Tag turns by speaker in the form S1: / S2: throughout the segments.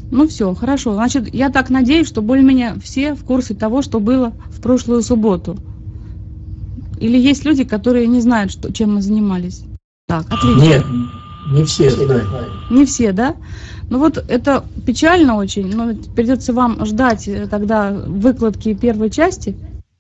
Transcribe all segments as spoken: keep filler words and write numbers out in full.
S1: Ну все, хорошо. Значит, я так надеюсь, что более-менее все в курсе того, что было в прошлую субботу. Или есть люди, которые не знают, что, чем мы занимались? Так, отлично.
S2: Нет, не все знают.
S1: Не все, да? Ну вот это печально очень, но придется вам ждать тогда выкладки первой части.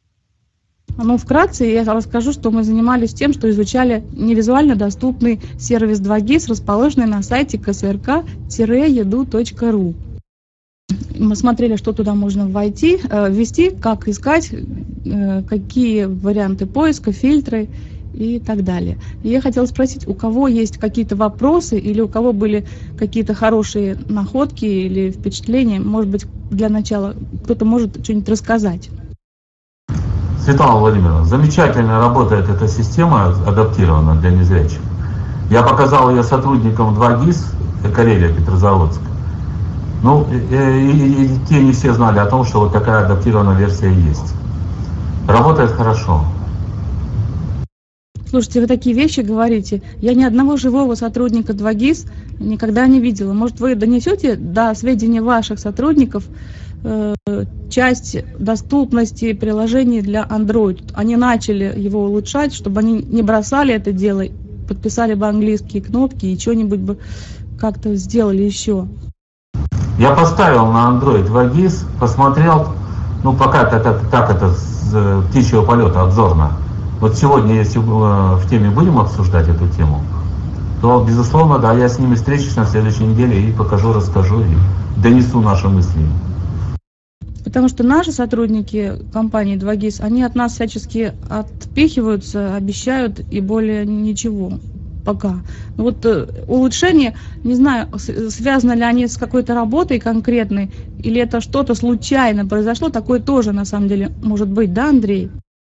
S1: Ну, вкратце я расскажу, что мы занимались тем, что изучали невизуально доступный сервис два гис, расположенный на сайте ка эс эр ка е д у точка ру. Мы смотрели, что туда можно войти, ввести, как искать, какие варианты поиска, фильтры и так далее. И я хотела спросить, у кого есть какие-то вопросы или у кого были какие-то хорошие находки или впечатления, может быть, для начала кто-то может что-нибудь рассказать.
S3: Светлана Владимировна, замечательно работает эта система, адаптирована для незрячих. Я показал ее сотрудникам два гис, Карелия, Петрозаводск. Ну, и, и, и те не все знали о том, что вот такая адаптированная версия есть. Работает хорошо.
S1: Слушайте, вы такие вещи говорите. Я ни одного живого сотрудника два гис никогда не видела. Может, вы донесете до сведения ваших сотрудников э, часть доступности приложений для Android? Они начали его улучшать, чтобы они не бросали это дело, подписали бы английские кнопки и что-нибудь бы как-то сделали еще.
S3: Я поставил на Android два гис, посмотрел, ну пока так, так, так это с птичьего полета обзорно. Вот сегодня, если в теме будем обсуждать эту тему, то, безусловно, да, я с ними встречусь на следующей неделе и покажу, расскажу и донесу наши мысли.
S1: Потому что наши сотрудники компании два гис, они от нас всячески отпихиваются, обещают и более ничего пока. Вот э, улучшение, не знаю, связаны ли они с какой-то работой конкретной, или это что-то случайно произошло, такое тоже на самом деле может быть, да, Андрей?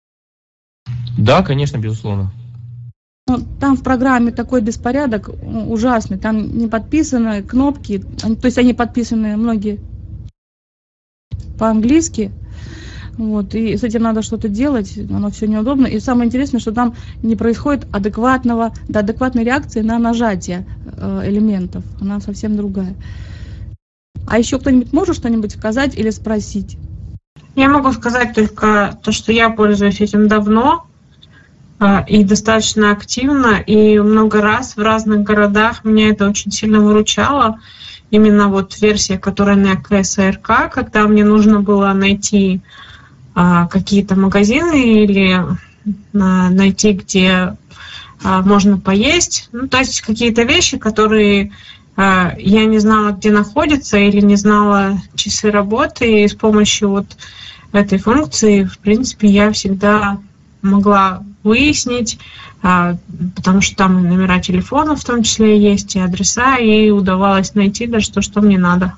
S4: Да, конечно, безусловно.
S1: Ну, там в программе такой беспорядок ужасный, там не подписаны кнопки, они, то есть они подписаны многие по-английски, вот, и с этим надо что-то делать, оно все неудобно. И самое интересное, что там не происходит адекватного, да, адекватной реакции на нажатие э, элементов, она совсем другая. А еще кто-нибудь может что-нибудь сказать или спросить?
S5: Я могу сказать только то, что я пользуюсь этим давно э, и достаточно активно, и много раз в разных городах меня это очень сильно выручало. Именно вот версия, которая на ка эс эр ка, когда мне нужно было найти а, какие-то магазины или а, найти, где а, можно поесть. Ну, то есть какие-то вещи, которые а, я не знала, где находятся, или не знала часы работы. И с помощью вот этой функции, в принципе, я всегда могла выяснить, а, потому что там и номера телефонов в том числе есть, и адреса, и удавалось найти даже то, что мне надо.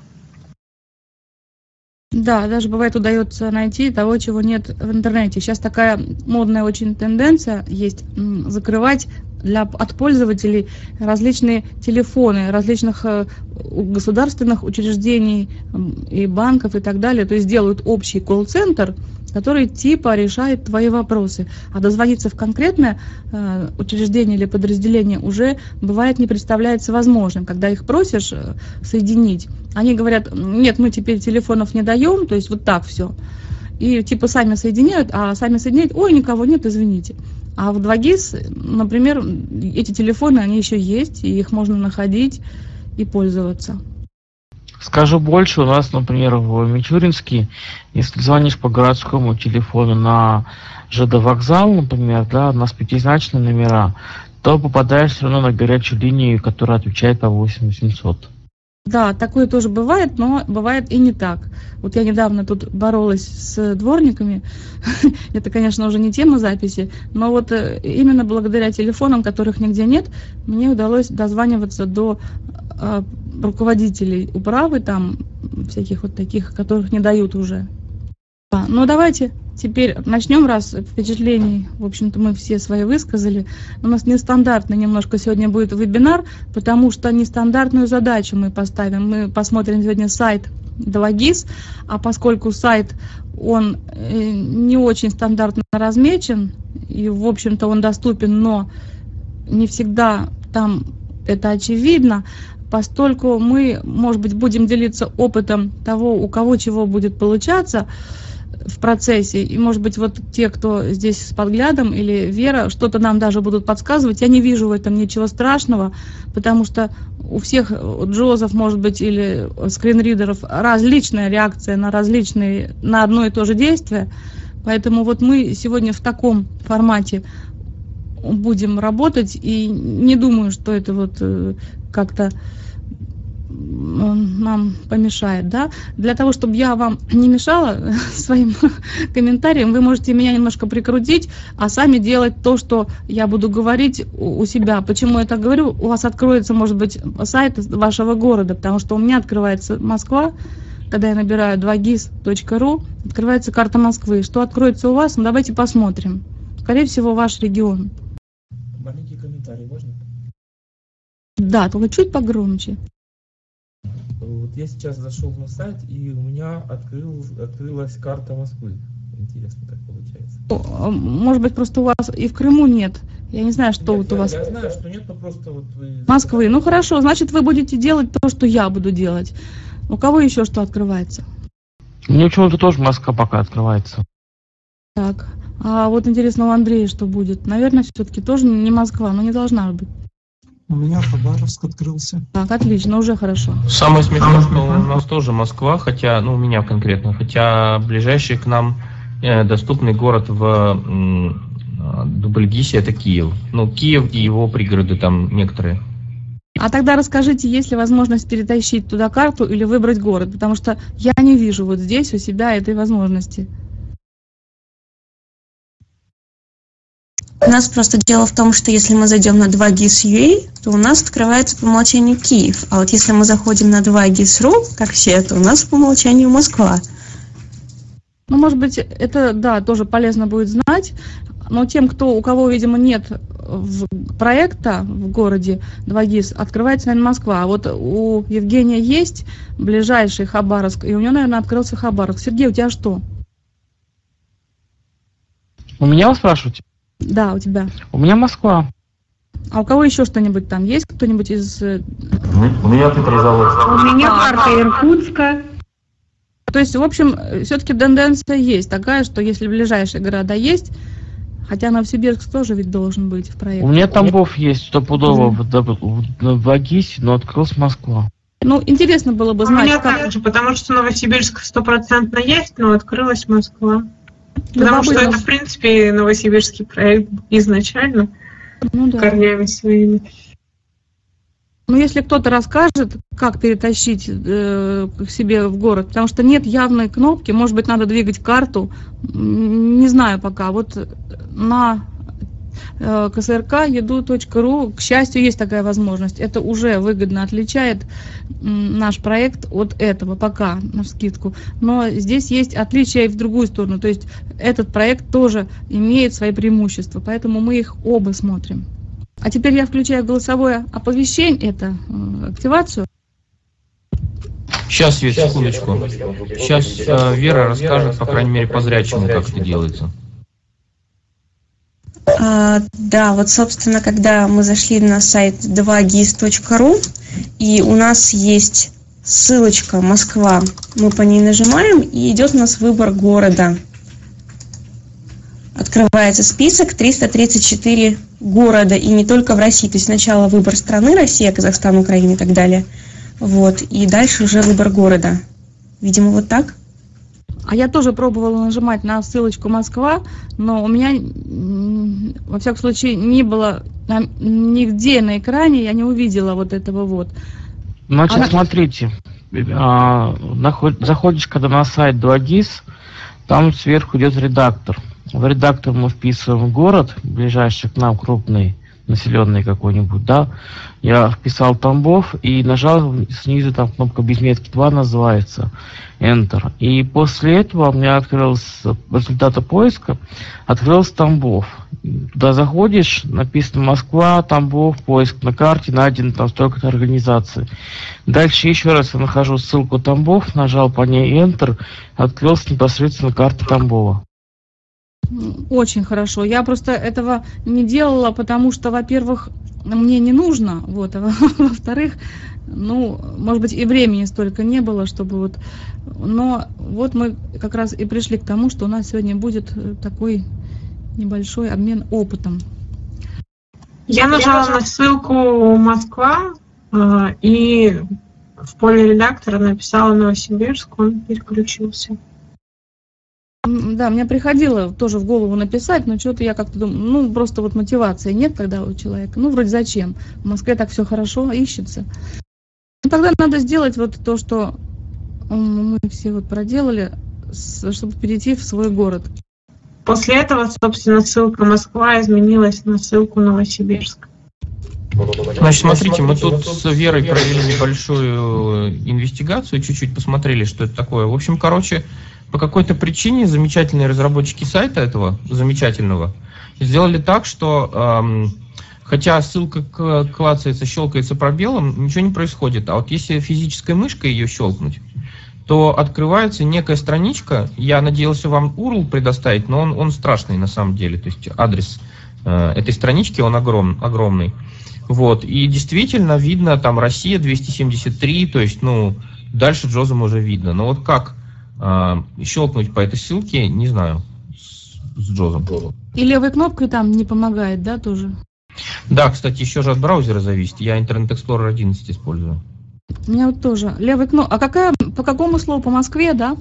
S1: Да, даже бывает удается найти того, чего нет в интернете. Сейчас такая модная очень тенденция есть закрывать для, от пользователей различные телефоны различных э, государственных учреждений и банков и так далее. То есть делают общий колл-центр, который типа решает твои вопросы. А дозвониться в конкретное э, учреждение или подразделение уже бывает не представляется возможным. Когда их просишь э, соединить, они говорят, нет, мы теперь телефонов не даем, то есть вот так все. И типа сами соединяют, а сами соединяют, ой, никого нет, извините. А в два гис, например, эти телефоны, они еще есть, и их можно находить и пользоваться.
S4: Скажу больше, у нас, например, в Мичуринске, если звонишь по городскому телефону на ЖД вокзал, например, да, на пятизначные номера, то попадаешь все равно на горячую линию, которая отвечает по восемь восемьсот.
S1: Да, такое тоже бывает, но бывает и не так. Вот я недавно тут боролась с дворниками, это, конечно, уже не тема записи, но вот именно благодаря телефонам, которых нигде нет, мне удалось дозваниваться до э, руководителей управы, там, всяких вот таких, которых не дают уже. Да, ну давайте теперь начнем, раз впечатлений, в общем-то, мы все свои высказали. У нас нестандартный немножко сегодня будет вебинар, потому что нестандартную задачу мы поставим. Мы посмотрим сегодня сайт два гис, а поскольку сайт, он не очень стандартно размечен, и, в общем-то, он доступен, но не всегда там это очевидно, Постольку мы, может быть, будем делиться опытом того, у кого чего будет получаться в процессе, и, может быть, вот те, кто здесь с подглядом, или Вера, что-то нам даже будут подсказывать. Я не вижу в этом ничего страшного, потому что у всех джозов, может быть, или скринридеров различная реакция на различные, на одно и то же действие. Поэтому вот мы сегодня в таком формате будем работать, и не думаю, что это вот как-то нам помешает, да. Для того, чтобы я вам не мешала своим комментариям, вы можете меня немножко прикрутить, а сами делать то, что я буду говорить у себя. Почему я так говорю? У вас откроется, может быть, сайт вашего города, потому что у меня открывается Москва, когда я набираю два гис точка ру, открывается карта Москвы. Что откроется у вас? Ну, давайте посмотрим. Скорее всего, ваш регион.
S2: Маленький комментарий можно?
S1: Да, только чуть погромче.
S2: Вот я сейчас зашел на сайт, и у меня открыл, открылась карта Москвы. Интересно, как получается.
S1: Может быть, просто у вас и в Крыму нет. Я не знаю, что
S2: Нет,
S1: вот у
S2: я,
S1: вас.
S2: Я знаю, что нет, но просто вот вы...
S1: Москвы. Ну хорошо, значит, вы будете делать то, что я буду делать. У кого еще что открывается?
S4: Мне почему-то тоже Москва пока открывается.
S1: Так, а вот интересно, у Андрея что будет? Наверное, все-таки тоже не Москва, но не должна быть.
S6: У меня Хабаровск открылся.
S1: Так, отлично, уже хорошо.
S7: Самое смешное, что у нас тоже Москва, хотя, ну, у меня конкретно, хотя ближайший к нам э, доступный город в э, Дубльгисе — это Киев. Ну, Киев и его пригороды там некоторые.
S1: А тогда расскажите, есть ли возможность перетащить туда карту или выбрать город, потому что я не вижу вот здесь у себя этой возможности.
S8: У нас просто дело в том, что если мы зайдем на два гис точка ю а, то у нас открывается по умолчанию Киев. А вот если мы заходим на два гис точка ру, как все, то у нас по умолчанию Москва.
S1: Ну, может быть, это, да, тоже полезно будет знать. Но тем, кто, у кого, видимо, нет в проекта в городе два гис, открывается, наверное, Москва. А вот у Евгения есть ближайший Хабаровск, и у него, наверное, открылся Хабаровск. Сергей, у тебя что?
S4: У меня вы спрашиваете?
S1: Да, у тебя.
S4: У меня Москва.
S1: А у кого еще что-нибудь там есть? Кто-нибудь из...
S3: У меня Петрозаводск.
S5: У меня карта Иркутска.
S1: То есть, в общем, все-таки тенденция есть такая, что если ближайшие города есть, хотя Новосибирск тоже ведь должен быть в проекте.
S4: У меня Тамбов есть стопудово в два гис, но открылась Москва.
S1: Ну, интересно было бы
S5: У
S1: знать,
S5: меня
S1: как...
S5: также, потому что Новосибирск стопроцентно есть, но открылась Москва. Потому что это, в принципе, новосибирский проект изначально,
S1: ну, да.
S5: корнями своими.
S1: Ну, если кто-то расскажет, как перетащить э, к себе в город, потому что нет явной кнопки, может быть, надо двигать карту, не знаю пока. Вот на э, ка эс эр ка еду точка ру, к счастью, есть такая возможность. Это уже выгодно отличает м, наш проект от этого, пока, навскидку. Но здесь есть отличия и в другую сторону, то есть этот проект тоже имеет свои преимущества, поэтому мы их оба смотрим. А теперь я включаю голосовое оповещение, это э, активацию.
S7: Сейчас, Свет, секундочку. Сейчас э, Вера расскажет, по крайней мере, по зрячему, как это делается.
S8: А, да, вот, собственно, когда мы зашли на сайт два гис точка ру, и у нас есть ссылочка «Москва», мы по ней нажимаем, и идет у нас выбор города. Открывается список триста тридцать четыре города, и не только в России. То есть сначала выбор страны, Россия, Казахстан, Украина и так далее. Вот, и дальше уже выбор города. Видимо, вот так.
S1: А я тоже пробовала нажимать на ссылочку «Москва», но у меня, во всяком случае, не было нигде на экране, я не увидела вот этого вот.
S4: Значит,
S1: Она...
S4: смотрите, а, наход... заходишь когда на сайт два гис, там сверху идет редактор. В редактор мы вписываем город, ближайший к нам крупный, населенный какой-нибудь, да. Я вписал Тамбов и нажал снизу, там кнопка без метки два называется, Enter. И после этого у меня открылся результаты поиска, открылся Тамбов. Туда заходишь, написано Москва, Тамбов, поиск на карте, найден там столько-то организаций. Дальше еще раз я нахожу ссылку Тамбов, нажал по ней Enter, открылась непосредственно карта Тамбова.
S1: Очень хорошо. Я просто этого не делала, потому что, во-первых, мне не нужно, вот, а во-вторых, Ну, может быть, и времени столько не было, чтобы вот... Но вот мы как раз и пришли к тому, что у нас сегодня будет такой небольшой обмен опытом.
S5: Я нажала на ссылку «Москва» э, и в поле редактора написала «Новосибирск», он переключился.
S1: Да, мне приходило тоже в голову написать, но что-то я как-то думаю, ну, просто вот мотивации нет, когда у человека. Ну, вроде зачем? В Москве так все хорошо ищется. Ну, тогда надо сделать вот то, что мы все вот проделали, чтобы перейти в свой город.
S5: После этого, собственно, ссылка «Москва» изменилась на ссылку «Новосибирск».
S7: Значит, смотрите, мы тут с Верой провели небольшую инвестигацию, чуть-чуть посмотрели, что это такое. В общем, короче, по какой-то причине замечательные разработчики сайта этого, замечательного, сделали так, что эм, хотя ссылка клацается, щелкается пробелом, ничего не происходит. А вот если физической мышкой ее щелкнуть, то открывается некая страничка. Я надеялся вам ю ар эл предоставить, но он, он страшный на самом деле. То есть адрес э, этой странички, он огром, огромный. Вот. И действительно видно там Россия двести семьдесят три, то есть, ну, дальше Джозом уже видно. Но вот как э, щелкнуть по этой ссылке, не знаю, с, с Джозом.
S1: И левой кнопкой там не помогает, да, тоже?
S7: Да, кстати, еще же от браузера зависит. Я Internet Explorer одиннадцать использую.
S1: У меня вот тоже левой кнопкой. А какая, по какому слову? По Москве, да?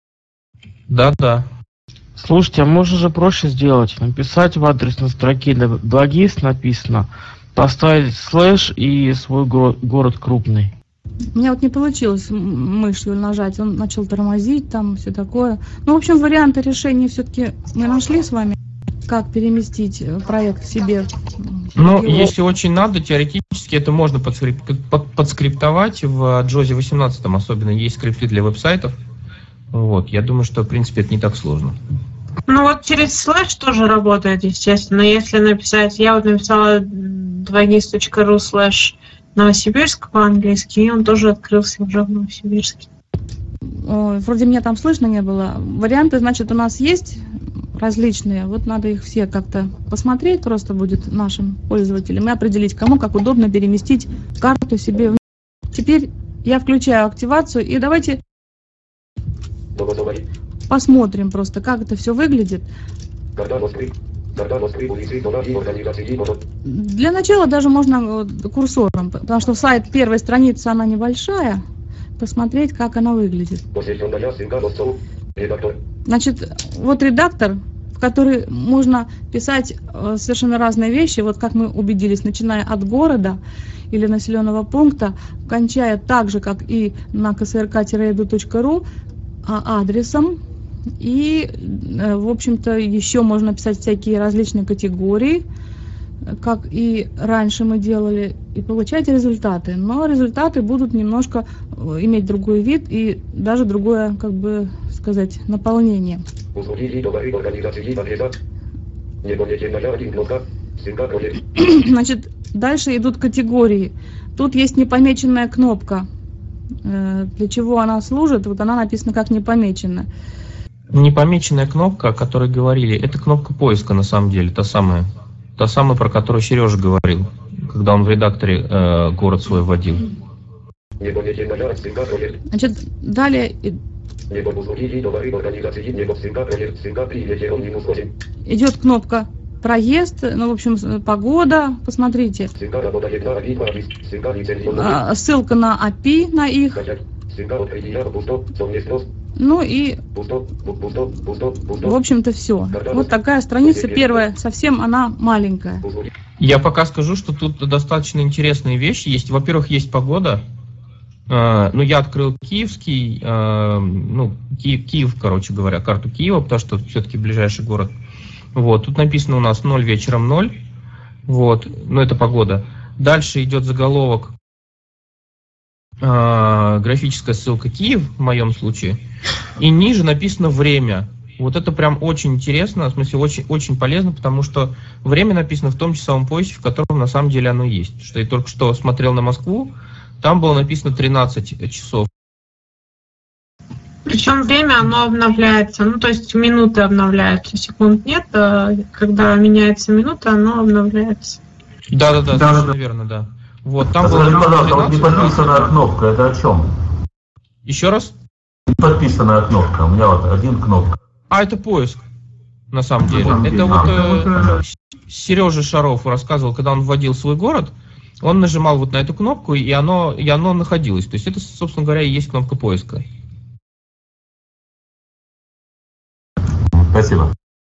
S7: Да, да.
S4: Слушайте, а можно же проще сделать. Написать в адресной строке два гис написано, поставить слэш и свой го- город крупный.
S1: У меня вот не получилось мышью нажать, он начал тормозить, там все такое. Ну, в общем, варианты решения все-таки мы нашли с вами, как переместить проект себе.
S7: Ну,
S1: его.
S7: Если очень надо, теоретически это можно подскрип... под, подскриптовать в джозе восемнадцать, особенно есть скрипты для веб-сайтов. Вот, я думаю, что, в принципе, это не так сложно.
S5: Ну вот через слэш тоже работает, естественно. Если написать, я вот написала два гис точка ру слэш Новосибирск по-английски, и он тоже открылся уже в Новосибирске.
S1: Ой, вроде меня там слышно не было. Варианты, значит, у нас есть различные. Вот надо их все как-то посмотреть, просто будет нашим пользователям, и определить, кому как удобно переместить карту себе. Теперь я включаю активацию, и давайте посмотрим просто, как это все выглядит. Для начала даже можно курсором, потому что сайт первой страницы, она небольшая, посмотреть, как она выглядит. Значит, вот редактор, в который можно писать совершенно разные вещи, вот как мы убедились, начиная от города или населенного пункта, кончая так же, как и на ка эс эр ка точка и ди ю точка ру, адресом. И, в общем-то, еще можно писать всякие различные категории, как и раньше мы делали, и получать результаты. Но результаты будут немножко иметь другой вид и даже другое, как бы сказать, наполнение. Значит, дальше идут категории. Тут есть непомеченная кнопка. Для чего она служит? Вот она написана как непомеченная.
S7: Непомеченная кнопка, о которой говорили, это кнопка поиска на самом деле, та самая. Та самая, про которую Сережа говорил, когда он в редакторе э, город свой вводил.
S1: Значит, далее идет кнопка проезд, ну, в общем, погода, посмотрите. А, ссылка на эй пи ай на их. Ну и, в общем-то, все. Вот такая страница первая, совсем она маленькая.
S7: Я пока скажу, что тут достаточно интересные вещи есть. Во-первых, есть погода. Uh, ну, я открыл киевский, uh, ну, Киев, Киев, короче говоря, карту Киева, потому что все-таки ближайший город. Вот, тут написано у нас ноль вечером ноль. Вот, ну, это погода. Дальше идет заголовок, uh, графическая ссылка Киев, в моем случае. И ниже написано время. Вот это прям очень интересно, в смысле очень, очень полезно, потому что время написано в том часовом поясе, в котором на самом деле оно есть. Что я только что смотрел на Москву, там было написано тринадцать часов.
S5: Причем время оно обновляется, ну то есть минуты обновляются, секунд нет, а когда меняется минута, оно обновляется.
S7: Да-да-да, совершенно верно, да. Вот, там
S3: А
S7: было
S3: скажи, пожалуйста, вот не
S7: тринадцать,
S3: подписанная кнопка, это о чем?
S7: Еще раз?
S3: Не подписанная кнопка, у меня вот один кнопка.
S7: А, это поиск, на самом деле.
S3: А,
S7: Это вот э, Сережа Шаров рассказывал, когда он вводил свой город, он нажимал вот на эту кнопку, и оно, и оно находилось. То есть это, собственно говоря, и есть кнопка поиска.
S3: Спасибо.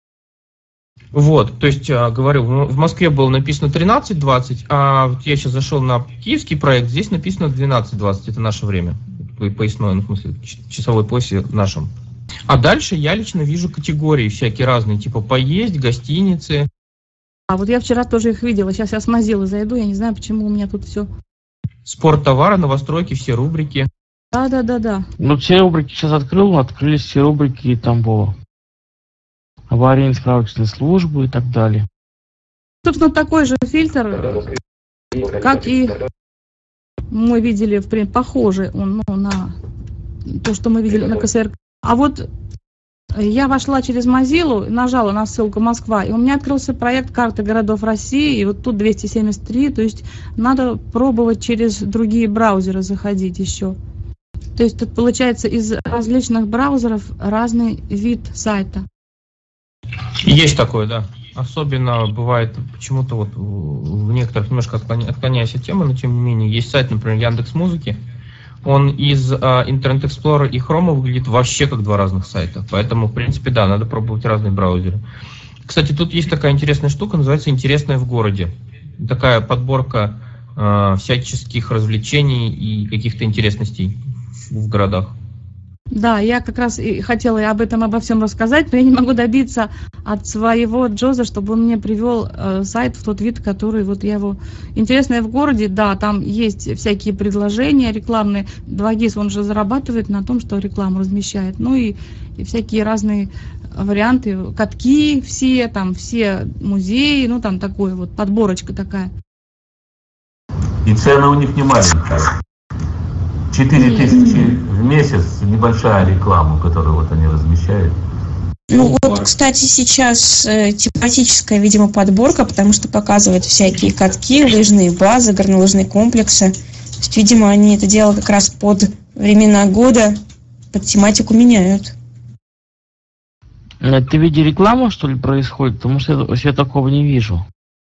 S7: Вот, то есть, говорю, в Москве было написано тринадцать двадцать, а вот я сейчас зашел на киевский проект, здесь написано двенадцать двадцать, это наше время, поясное, ну, в смысле, часовой поясе нашем. А дальше я лично вижу категории всякие разные, типа поесть, гостиницы.
S1: А вот я вчера тоже их видела, сейчас я с Mozilla зайду, я не знаю, почему у меня тут все.
S7: Спорт, товары, новостройки, все рубрики.
S1: Да-да-да-да.
S4: Ну, все рубрики сейчас открыл, открылись все рубрики Тамбова. Аварийные справочные службы и так далее.
S1: Собственно, такой же фильтр, как и мы видели, в принципе, похожий он, ну, на то, что мы видели на ка эс эр. А вот я вошла через Mozilla, нажала на ссылку Москва, и у меня открылся проект карты городов России, и вот тут двести семьдесят три, то есть надо пробовать через другие браузеры заходить еще. То есть тут получается из различных браузеров разный вид сайта.
S7: Есть такое, да. Особенно бывает почему-то вот в некоторых, немножко отклоняясь от темы, но тем не менее, есть сайт, например, Яндекс.Музыки. Он из Internet Explorer и Chrome выглядит вообще как два разных сайта. Поэтому, в принципе, да, надо пробовать разные браузеры. Кстати, тут есть такая интересная штука, называется «Интересное в городе». Такая подборка э, всяческих развлечений и каких-то интересностей в городах.
S1: Да, я как раз и хотела об этом, обо всем рассказать, но я не могу добиться от своего Джоза, чтобы он мне привел э, сайт в тот вид, который вот я его... Интересное в городе, да, там есть всякие предложения рекламные. два гис, он же зарабатывает на том, что рекламу размещает. Ну и, и всякие разные варианты, катки все, там все музеи, ну там такое вот, подборочка такая.
S3: И цены у них не маленькие. четыре тысячи в месяц, небольшая реклама, которую вот они размещают.
S8: Ну вот, кстати, сейчас э, тематическая, видимо, подборка, потому что показывают всякие катки, лыжные базы, горнолыжные комплексы. То есть, видимо, они это дело как раз под времена года, под тематику меняют.
S4: Это в виде рекламы, что ли, происходит? Потому что я, я такого не вижу.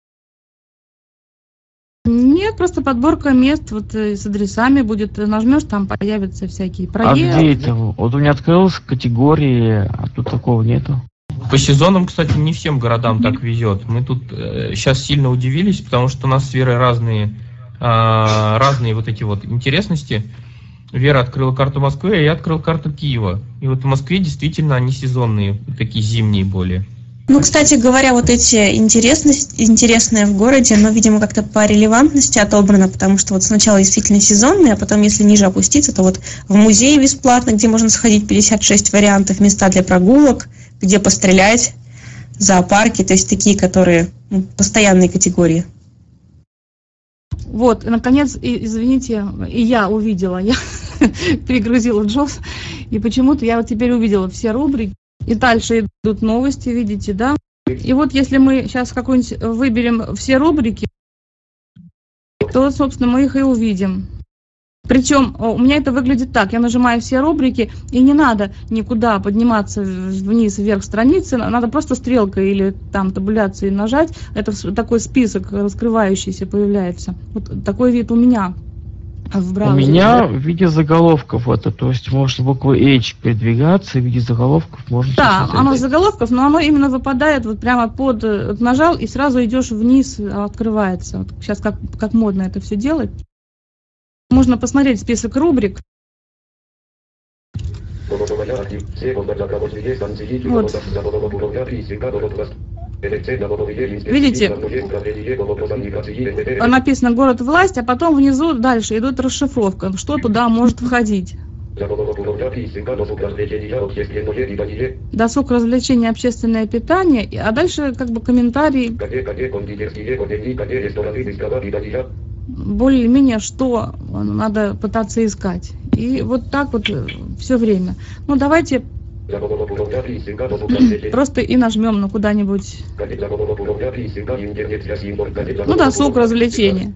S1: Нет, просто подборка мест вот с адресами будет, нажмешь, там появятся всякие проезды.
S4: А где это? Вот у меня открылась категория, а тут такого нету.
S7: По сезонам, кстати, не всем городам так везет. Мы тут э, сейчас сильно удивились, потому что у нас с Верой разные, э, разные вот эти вот интересности. Вера открыла карту Москвы, а я открыл карту Киева. И вот в Москве действительно они сезонные, такие зимние более.
S8: Ну, кстати говоря, вот эти интересности, интересные в городе, но, видимо, как-то по релевантности отобрано, потому что вот сначала действительно сезонные, а потом, если ниже опуститься, то вот в музее бесплатно, где можно сходить, пятьдесят шесть вариантов, места для прогулок, где пострелять, зоопарки, то есть такие, которые ну, постоянные категории.
S1: Вот, и, наконец, и, извините, и я увидела, я перегрузила Джоз, и почему-то я вот теперь увидела все рубрики. И дальше идут новости, видите, да? И вот если мы сейчас какой-нибудь выберем все рубрики, то, собственно, мы их и увидим. Причем у меня это выглядит так. Я нажимаю все рубрики, и не надо никуда подниматься вниз, вверх страницы. Надо просто стрелкой или там табуляцией нажать. Это такой список раскрывающийся появляется. Вот такой вид у меня. В браузере.
S4: У меня в виде заголовков это, то есть можно буквой H передвигаться, и в виде заголовков можно...
S1: Да, оно заголовков, но оно именно выпадает вот прямо под... Вот нажал, и сразу идешь вниз, открывается. Вот сейчас как, как модно это все делать. Можно посмотреть список рубрик. Вот. Видите, написано «Город власть», а потом внизу дальше идет расшифровка, что туда может входить. Досуг, развлечения, общественное питание, а дальше как бы комментарий, более-менее, что надо пытаться искать. И вот так вот все время. Ну давайте Просто и нажмем на куда-нибудь. Ну, досуг, развлечения.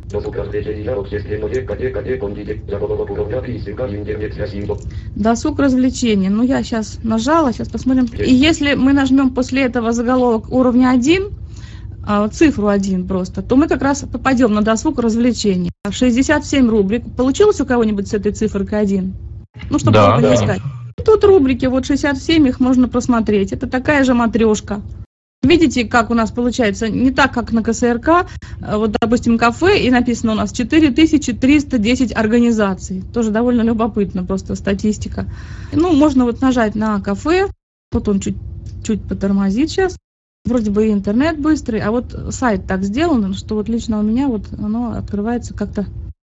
S1: Досуг, развлечения. Ну, я сейчас нажала, сейчас посмотрим. И если мы нажмем после этого заголовок уровня один, цифру один просто, то мы как раз попадем на досуг, развлечения. шестьдесят семь рубрик. Получилось у кого-нибудь с этой цифрой один? Ну, чтобы
S7: да,
S1: не
S7: да.
S1: искать. Тут рубрики, вот шестьдесят семь, их можно просмотреть. Это такая же матрешка. Видите, как у нас получается, не так, как на ка эс эр ка, вот, допустим, кафе, и написано у нас четыре тысячи триста десять организаций. Тоже довольно любопытно, просто статистика. Ну, можно вот нажать на кафе, вот он чуть-чуть потормозит сейчас. Вроде бы и интернет быстрый, а вот сайт так сделан, что вот лично у меня вот оно открывается как-то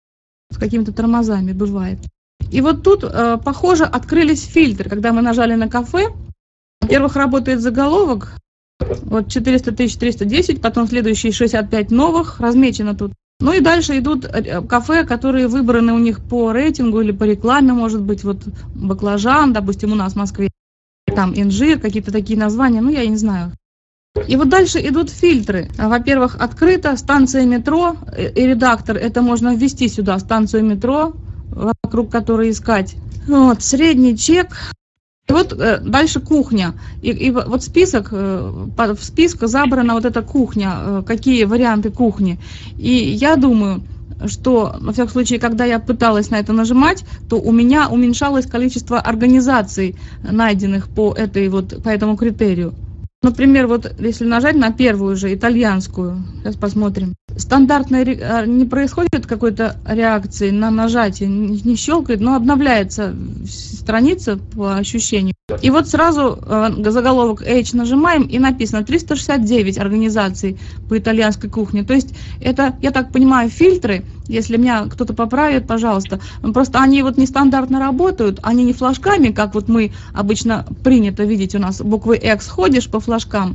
S1: с какими-то тормозами, бывает. И вот тут, э, похоже, открылись фильтры. Когда мы нажали на кафе, во-первых, работает заголовок, вот четыреста тысяч триста десять, потом следующие шестьдесят пять новых, размечено тут. Ну и дальше идут кафе, которые выбраны у них по рейтингу или по рекламе, может быть, вот баклажан, допустим, у нас в Москве, там инжир, какие-то такие названия, ну я не знаю. И вот дальше идут фильтры. Во-первых, открыто, станция метро и редактор, это можно ввести сюда, станцию метро, вокруг которой искать. Вот, средний чек. И вот э, дальше кухня. И, и вот список, э, в список забрана вот эта кухня, э, какие варианты кухни. И я думаю, что, во всяком случае, когда я пыталась на это нажимать, то у меня уменьшалось количество организаций, найденных по, этой, вот, по этому критерию. Например, вот если нажать на первую же, итальянскую, сейчас посмотрим. Стандартно не происходит какой-то реакции на нажатие, не щелкает, но обновляется страница по ощущению. И вот сразу э, заголовок H нажимаем, и написано триста шестьдесят девять организаций по итальянской кухне. То есть это, я так понимаю, фильтры, если меня кто-то поправит, пожалуйста. Просто они вот нестандартно работают, они не флажками, как вот мы обычно принято видеть у нас, буквы X ходишь по флажкам,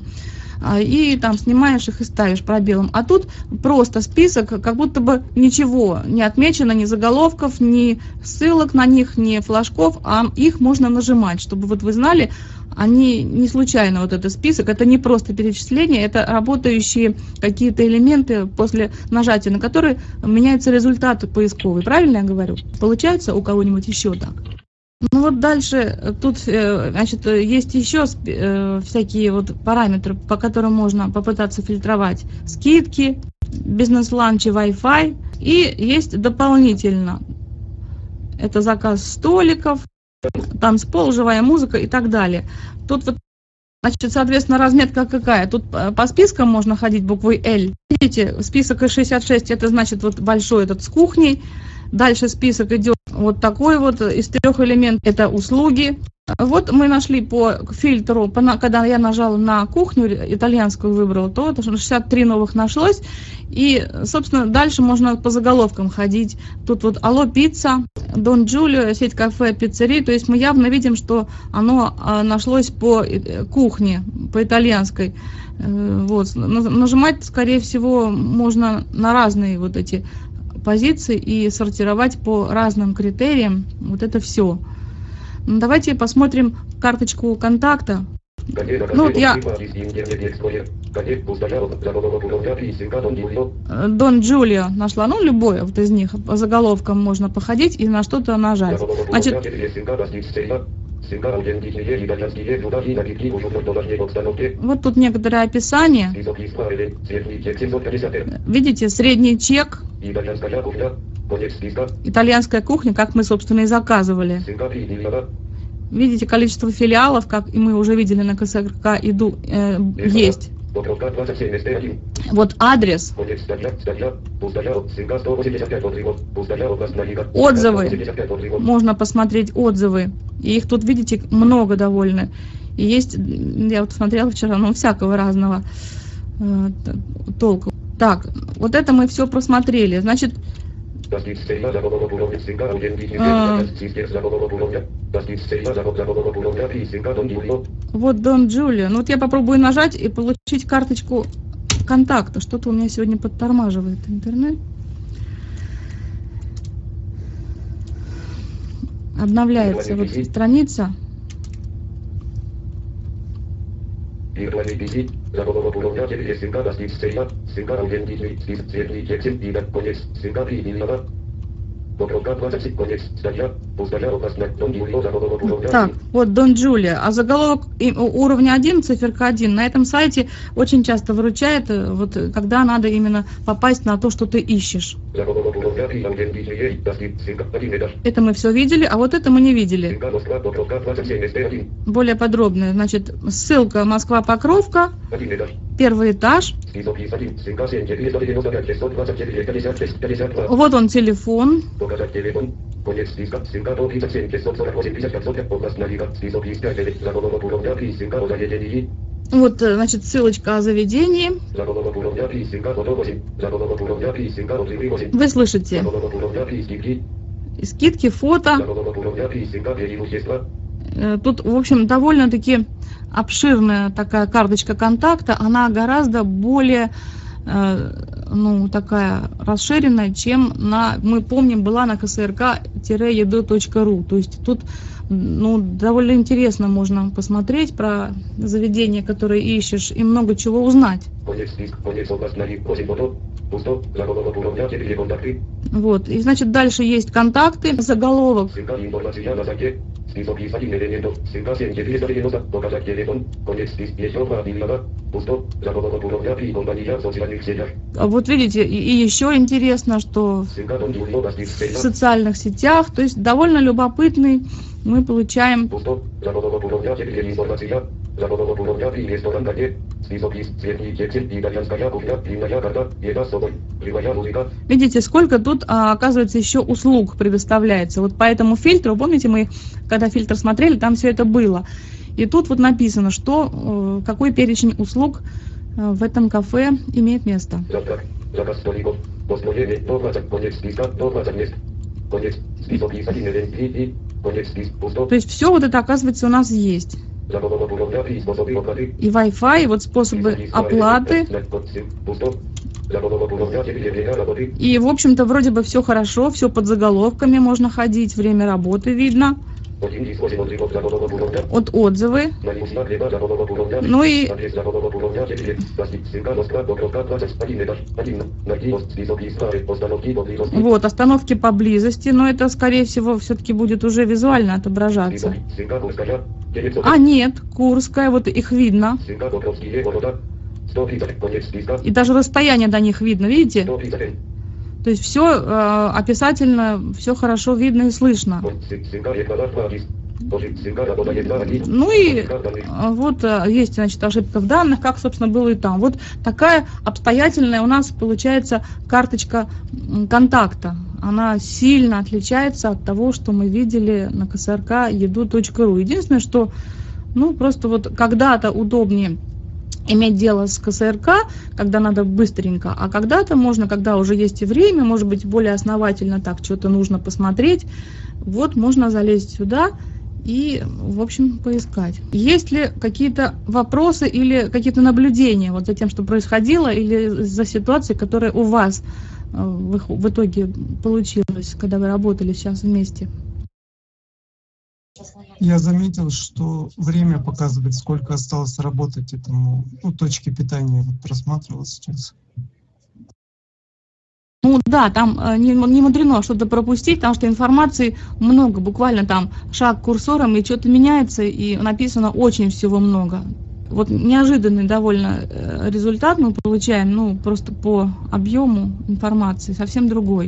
S1: и там снимаешь их и ставишь пробелом. А тут просто список, как будто бы ничего не отмечено, ни заголовков, ни ссылок на них, ни флажков, а их можно нажимать, чтобы вот вы знали, они не случайно, вот этот список, это не просто перечисление, это работающие какие-то элементы, после нажатия на которые меняется результат поисковый. Правильно я говорю? Получается у кого-нибудь еще так? Ну вот дальше, тут, значит, есть еще всякие вот параметры, по которым можно попытаться фильтровать. Скидки, бизнес-ланчи, Wi-Fi. И есть дополнительно. Это заказ столиков, танцпол, живая музыка и так далее. Тут вот, значит, соответственно, разметка какая? Тут по спискам можно ходить буквой L. Видите, список шестьдесят шесть, это значит вот большой этот с кухней. Дальше список идет вот такой вот, из трех элементов, это услуги. Вот мы нашли по фильтру, когда я нажала на кухню, итальянскую выбрала, то шестьдесят три новых нашлось. И, собственно, дальше можно по заголовкам ходить. Тут вот Алло Пицца, Дон Джулио, сеть кафе, пиццерий. То есть мы явно видим, что оно нашлось по кухне, по итальянской. Вот. Нажимать, скорее всего, можно на разные вот эти позиции и сортировать по разным критериям. Вот это все. Давайте посмотрим карточку контакта. Ну вот я Дон Джулио нашла, ну любой вот из них, по заголовкам можно походить и на что-то нажать. Значит, вот тут некоторые описания. Видите, средний чек, итальянская кухня, как мы, собственно, и заказывали. Видите, количество филиалов, как и мы уже видели на ка эс эр ка, иду, э, есть. Вот адрес. Отзывы. Можно посмотреть отзывы. И их тут, видите, много довольно. И есть, я вот смотрела вчера, ну, всякого разного э, толку. Так, вот это мы все просмотрели. Значит, а, вот Дон Джулио. Ну вот я попробую нажать и получить карточку контакта. Что-то у меня сегодня подтормаживает интернет. Обновляется вот страница.
S9: Виртуальный пи си. Заголовок уровня четыре. Ссылка на Стив Сейна. Ссылка аутентичный. Стив цветный текстин. Имя. Конец. Ссылка прибыльного. Покровка двадцать. Конец. Статья. Пустая область. Дон Джулио. Заголовок уровня.
S1: Так, вот Дон Джулио. А заголовок и- уровня один, циферка один, на этом сайте очень часто выручает, э, вот когда надо именно попасть на то, что ты ищешь.
S9: Заголовок уровня три. Аутентичный. Достиг. Ссылка. Один этаж.
S1: Это мы все видели, а вот это мы не видели.
S9: Ссылка Москва. Покровка двадцать семь. эс тэ один.
S1: Более подробно. Значит, ссылка Москва-Покровка,
S9: Один этаж.
S1: первый этаж.
S9: Список из один. Ссылка семь. четыреста девяносто пять. шестьсот двадцать четыре. пятьдесят шесть. пятьдесят два.
S1: Вот он телефон.
S9: Показать телефон. Конец списка. Ссылка сто тридцать семь. шестьсот сорок восемь. пятьдесят пять. Область навига. Список из пять. Заголовок уровня три. Ссылка о заведении.
S1: Вот, э, значит, ссылочка о заведении.
S9: Заголовок уровня три. Ссылка фото восемь. Заголовок уровня три. Ссылка отзывы восемь.
S1: Вы слышите?
S9: Заголовок уровня три. Скидки.
S1: Скидки, фото.
S9: Заголовок уровня три. Ссылка преимущества.
S1: Э, Тут, в общем, довольно-таки обширная такая карточка контакта. Она гораздо более, э, ну, такая расширенная, чем на, мы помним, была на ка эс эр ка е д точка ру. То есть тут, ну, довольно интересно можно посмотреть про заведения, которые ищешь, и много чего узнать.
S9: Конец списка. Конец область навига. восемь фото. Пусто. Заголовок уровня четыре. Контакты.
S1: Вот. И, значит, дальше есть контакты, заголовок.
S9: Ссылка информация на сайте. Список из один элементов. Ссылка семь. четыреста девяносто. Показать телефон. Конец списка. Еще два отдельного. Пусто. Заголовок уровня три. Компания в социальных сетях.
S1: А вот видите, и, и еще интересно, что
S9: Ссылка Дон Джулио на Стив
S1: в
S9: Сейна.
S1: социальных сетях, то есть довольно любопытный, мы получаем.
S9: Пусто. Заголовок уровня четыре. Информация. Заголовок уровня три. Ресторан Каде. Список из цветный текстин. Итальянская кухня. Длинная карта. Еда с собой. Живая музыка.
S1: Видите, сколько тут, а, оказывается, еще услуг предоставляется. Вот по этому фильтру, помните, мы, когда фильтр смотрели, там все это было. И тут вот написано, что, э, какой перечень услуг э, в этом кафе имеет место.
S9: Завтрак. Заказ столиков. Построение. До двадцать. Конец списка. До двадцать мест. Конец. Список из один. И, и. Конец списка. Пусто.
S1: То есть все вот это, оказывается, у нас есть.
S9: Заголовок уровня три. Способы оплаты.
S1: И Wi-Fi, и вот способы оплаты.
S9: Пусто. Заголовок уровня четыре. Время работы.
S1: И, в общем-то, вроде бы все хорошо, все под заголовками можно ходить, время работы видно.
S9: Один из восемь отзывов. Заголовок уровня.
S1: Вот отзывы.
S9: Наличная хлеба. Заголовок уровня.
S1: Ну и
S9: Адрес заголовок уровня четыре. Пластик. Ссылка Москва. Покровка двадцать один этаж. один. Найди список из старых постановки поблизости.
S1: вот остановки поблизости, но это, скорее всего, все-таки будет уже визуально отображаться.
S9: Список. Ссылка Курская. девятьсот.
S1: А нет, Курская, вот их видно.
S9: Ссылка Покровские ворота. сто тридцать. Конец списка.
S1: И даже расстояние до них видно, видите?
S9: сто тридцать.
S1: То есть все э, описательно, все хорошо видно и слышно.
S9: Ссылка Еквадор два. Тоже ссылка работает два.
S1: Ну и э, вот э, есть, значит, ошибка в данных, как, собственно, было и там. Вот такая обстоятельная у нас получается карточка м, контакта. Она сильно отличается от того, что мы видели на ка эс эр ка е д у точка ру. Единственное, что, ну, просто вот когда-то удобнее иметь дело с ка эс эр ка, когда надо быстренько, а когда-то можно, когда уже есть и время, может быть, более основательно так, что-то нужно посмотреть, вот можно залезть сюда и, в общем, поискать. Есть ли какие-то вопросы или какие-то наблюдения вот за тем, что происходило, или за ситуацией, которая у вас э, в, в итоге получилась, когда вы работали сейчас вместе?
S6: Я заметил, что время показывает, сколько осталось работать этому, ну, точке питания, вот просматривал сейчас.
S1: Ну да, там э, не, не мудрено что-то пропустить, потому что информации много, буквально там шаг курсором, и что-то меняется, и написано очень всего много. Вот неожиданный довольно э, результат мы получаем, ну, просто по объему информации, совсем другой.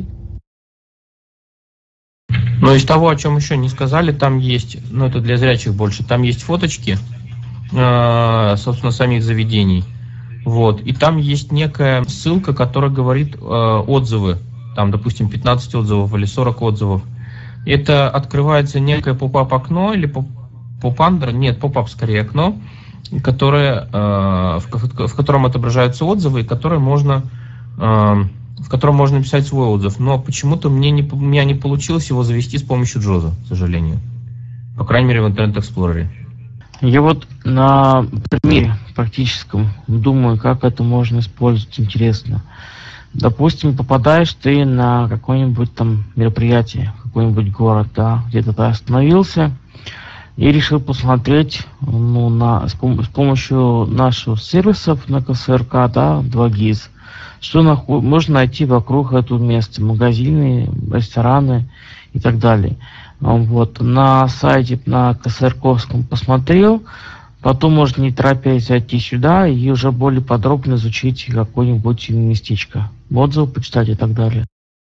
S7: Но из того, о чем еще не сказали, там есть, ну это для зрячих больше, там есть фоточки, э, собственно, самих заведений. Вот. И там есть некая ссылка, которая говорит э, отзывы. Там, допустим, пятнадцать отзывов или сорок отзывов. Это открывается некое поп-ап окно или поп-андер, нет, поп-ап скорее окно, которое, э, в, в котором отображаются отзывы, и которое можно, э, в котором можно написать свой отзыв. Но почему-то мне не, у меня не получилось его завести с помощью Джоза, к сожалению. По крайней мере, в Internet Explorer.
S4: Я вот на примере практическом думаю, как это можно использовать, интересно. Допустим, попадаешь ты на какое-нибудь там мероприятие, какой-нибудь город, да, где-то ты остановился, и решил посмотреть, ну, на, с, пом- с помощью наших сервисов на ка эс эр ка, да, два гис, что нахо- можно найти вокруг этого места, магазины, рестораны и так далее. Вот, на сайте на ка эс эр ковском посмотрел, потом можно не торопясь зайти сюда и уже более подробно изучить какое-нибудь местечко, отзывы почитать и так далее.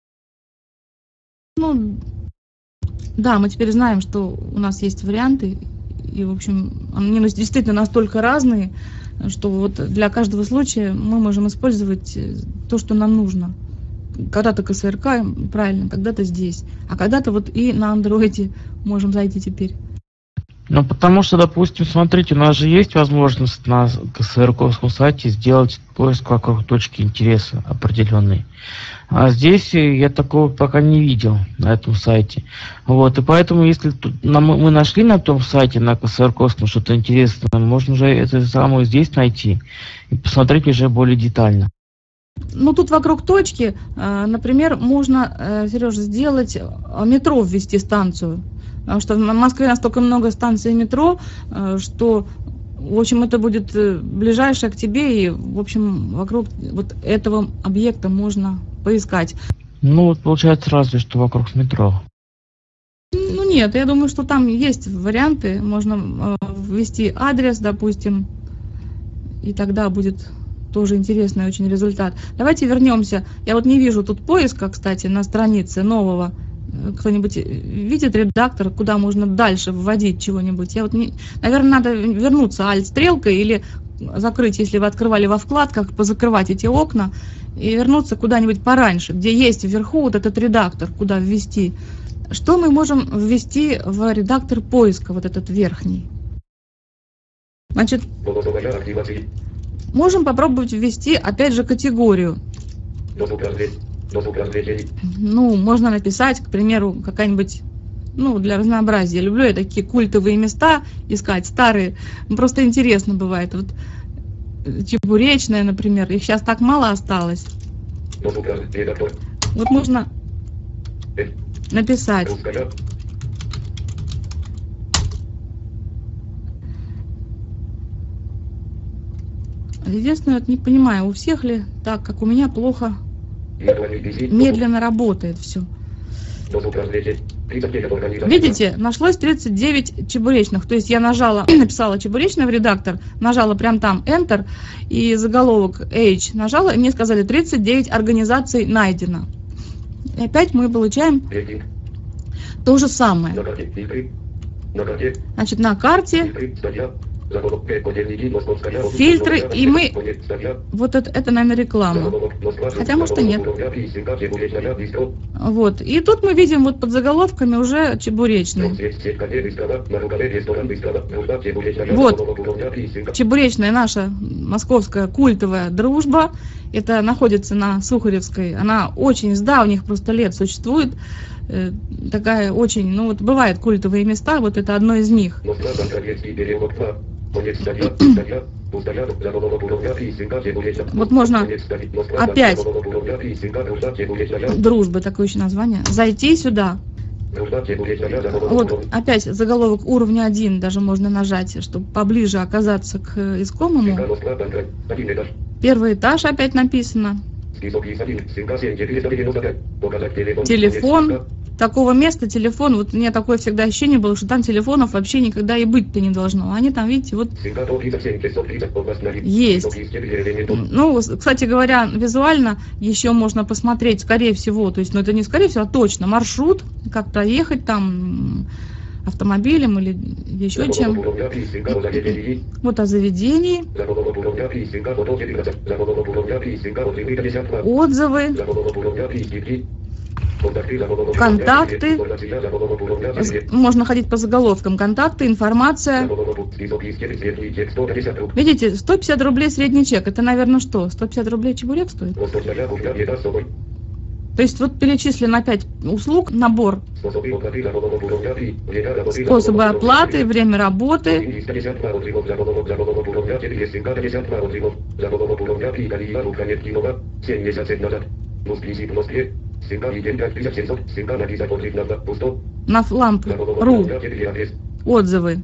S1: Ну, да, мы теперь знаем, что у нас есть варианты, и, в общем, они действительно настолько разные, что вот для каждого случая мы можем использовать то, что нам нужно. Когда-то ка эс эр ка, правильно, когда-то здесь, а когда-то вот и на андроиде можем зайти теперь.
S4: Ну, потому что, допустим, смотрите, у нас же есть возможность на ка эс эр ковском сайте сделать поиск вокруг точки интереса определенной. А здесь я такого пока не видел на этом сайте. Вот, и поэтому, если тут, нам, мы нашли на том сайте, на ка эс эр ковском что-то интересное, можно уже это самое здесь найти и посмотреть уже более детально.
S1: Ну, тут вокруг точки, например, можно, Сереж, сделать метро, ввести станцию. Потому что в Москве настолько много станций метро, что, в общем, это будет ближайшее к тебе, и, в общем, вокруг вот этого объекта можно поискать.
S4: Ну, вот получается разве что вокруг метро.
S1: Ну, нет, я думаю, что там есть варианты. Можно ввести адрес, допустим, и тогда будет тоже интересный очень результат. Давайте вернемся. Я вот не вижу тут поиска, кстати, на странице нового. Кто-нибудь видит редактор, куда можно дальше вводить чего-нибудь? Я вот не... Наверное, надо вернуться альт-стрелкой или закрыть, если вы открывали во вкладках, позакрывать эти окна и вернуться куда-нибудь пораньше, где есть вверху вот этот редактор, куда ввести. Что мы можем ввести в редактор поиска, вот этот верхний? Значит, можем попробовать ввести, опять же, категорию. Ну, можно написать, к примеру, какая-нибудь, ну, для разнообразия. Люблю я такие культовые места искать, старые. Просто интересно бывает. Вот Чебуречная, например, их сейчас так мало осталось. Вот можно написать. Единственное, вот не понимаю, у всех ли так, как у меня, плохо медленно работает все. Видите, нашлось тридцать девять чебуречных. То есть я нажала, написала чебуречная в редактор, нажала прям там Enter и заголовок H нажала, и мне сказали тридцать девять организаций найдено. И опять мы получаем то же самое. Значит, на карте фильтры, и мы... Вот это, это, наверное, реклама. Хотя, может, и нет. Вот. И тут мы видим вот под заголовками уже чебуречные. Вот. Чебуречная наша московская культовая дружба. Это находится на Сухаревской. Она очень с давних просто лет существует. Такая очень, ну вот бывают культовые места, вот это одно из них. Вот можно опять дружба, такое еще название, зайти сюда. Вот опять заголовок уровня один даже можно нажать, чтобы поближе оказаться к искомому. Первый этаж опять написано. Телефон. Такого места телефон, вот у меня такое всегда ощущение было, что там телефонов вообще никогда и быть-то не должно. Они там, видите, вот есть. Ну, кстати говоря, визуально еще можно посмотреть, скорее всего, то есть, ну это не скорее всего, а точно, маршрут, как проехать там автомобилем или еще чем. Вот о заведении. Отзывы. Контакты. Можно ходить по заголовкам. Контакты, информация. Видите, сто пятьдесят рублей средний чек. Это, наверное, что? сто пятьдесят рублей чебурек стоит? То есть вот перечислен опять услуг, набор. Способы оплаты, время работы. На ламп точка ру отзывы.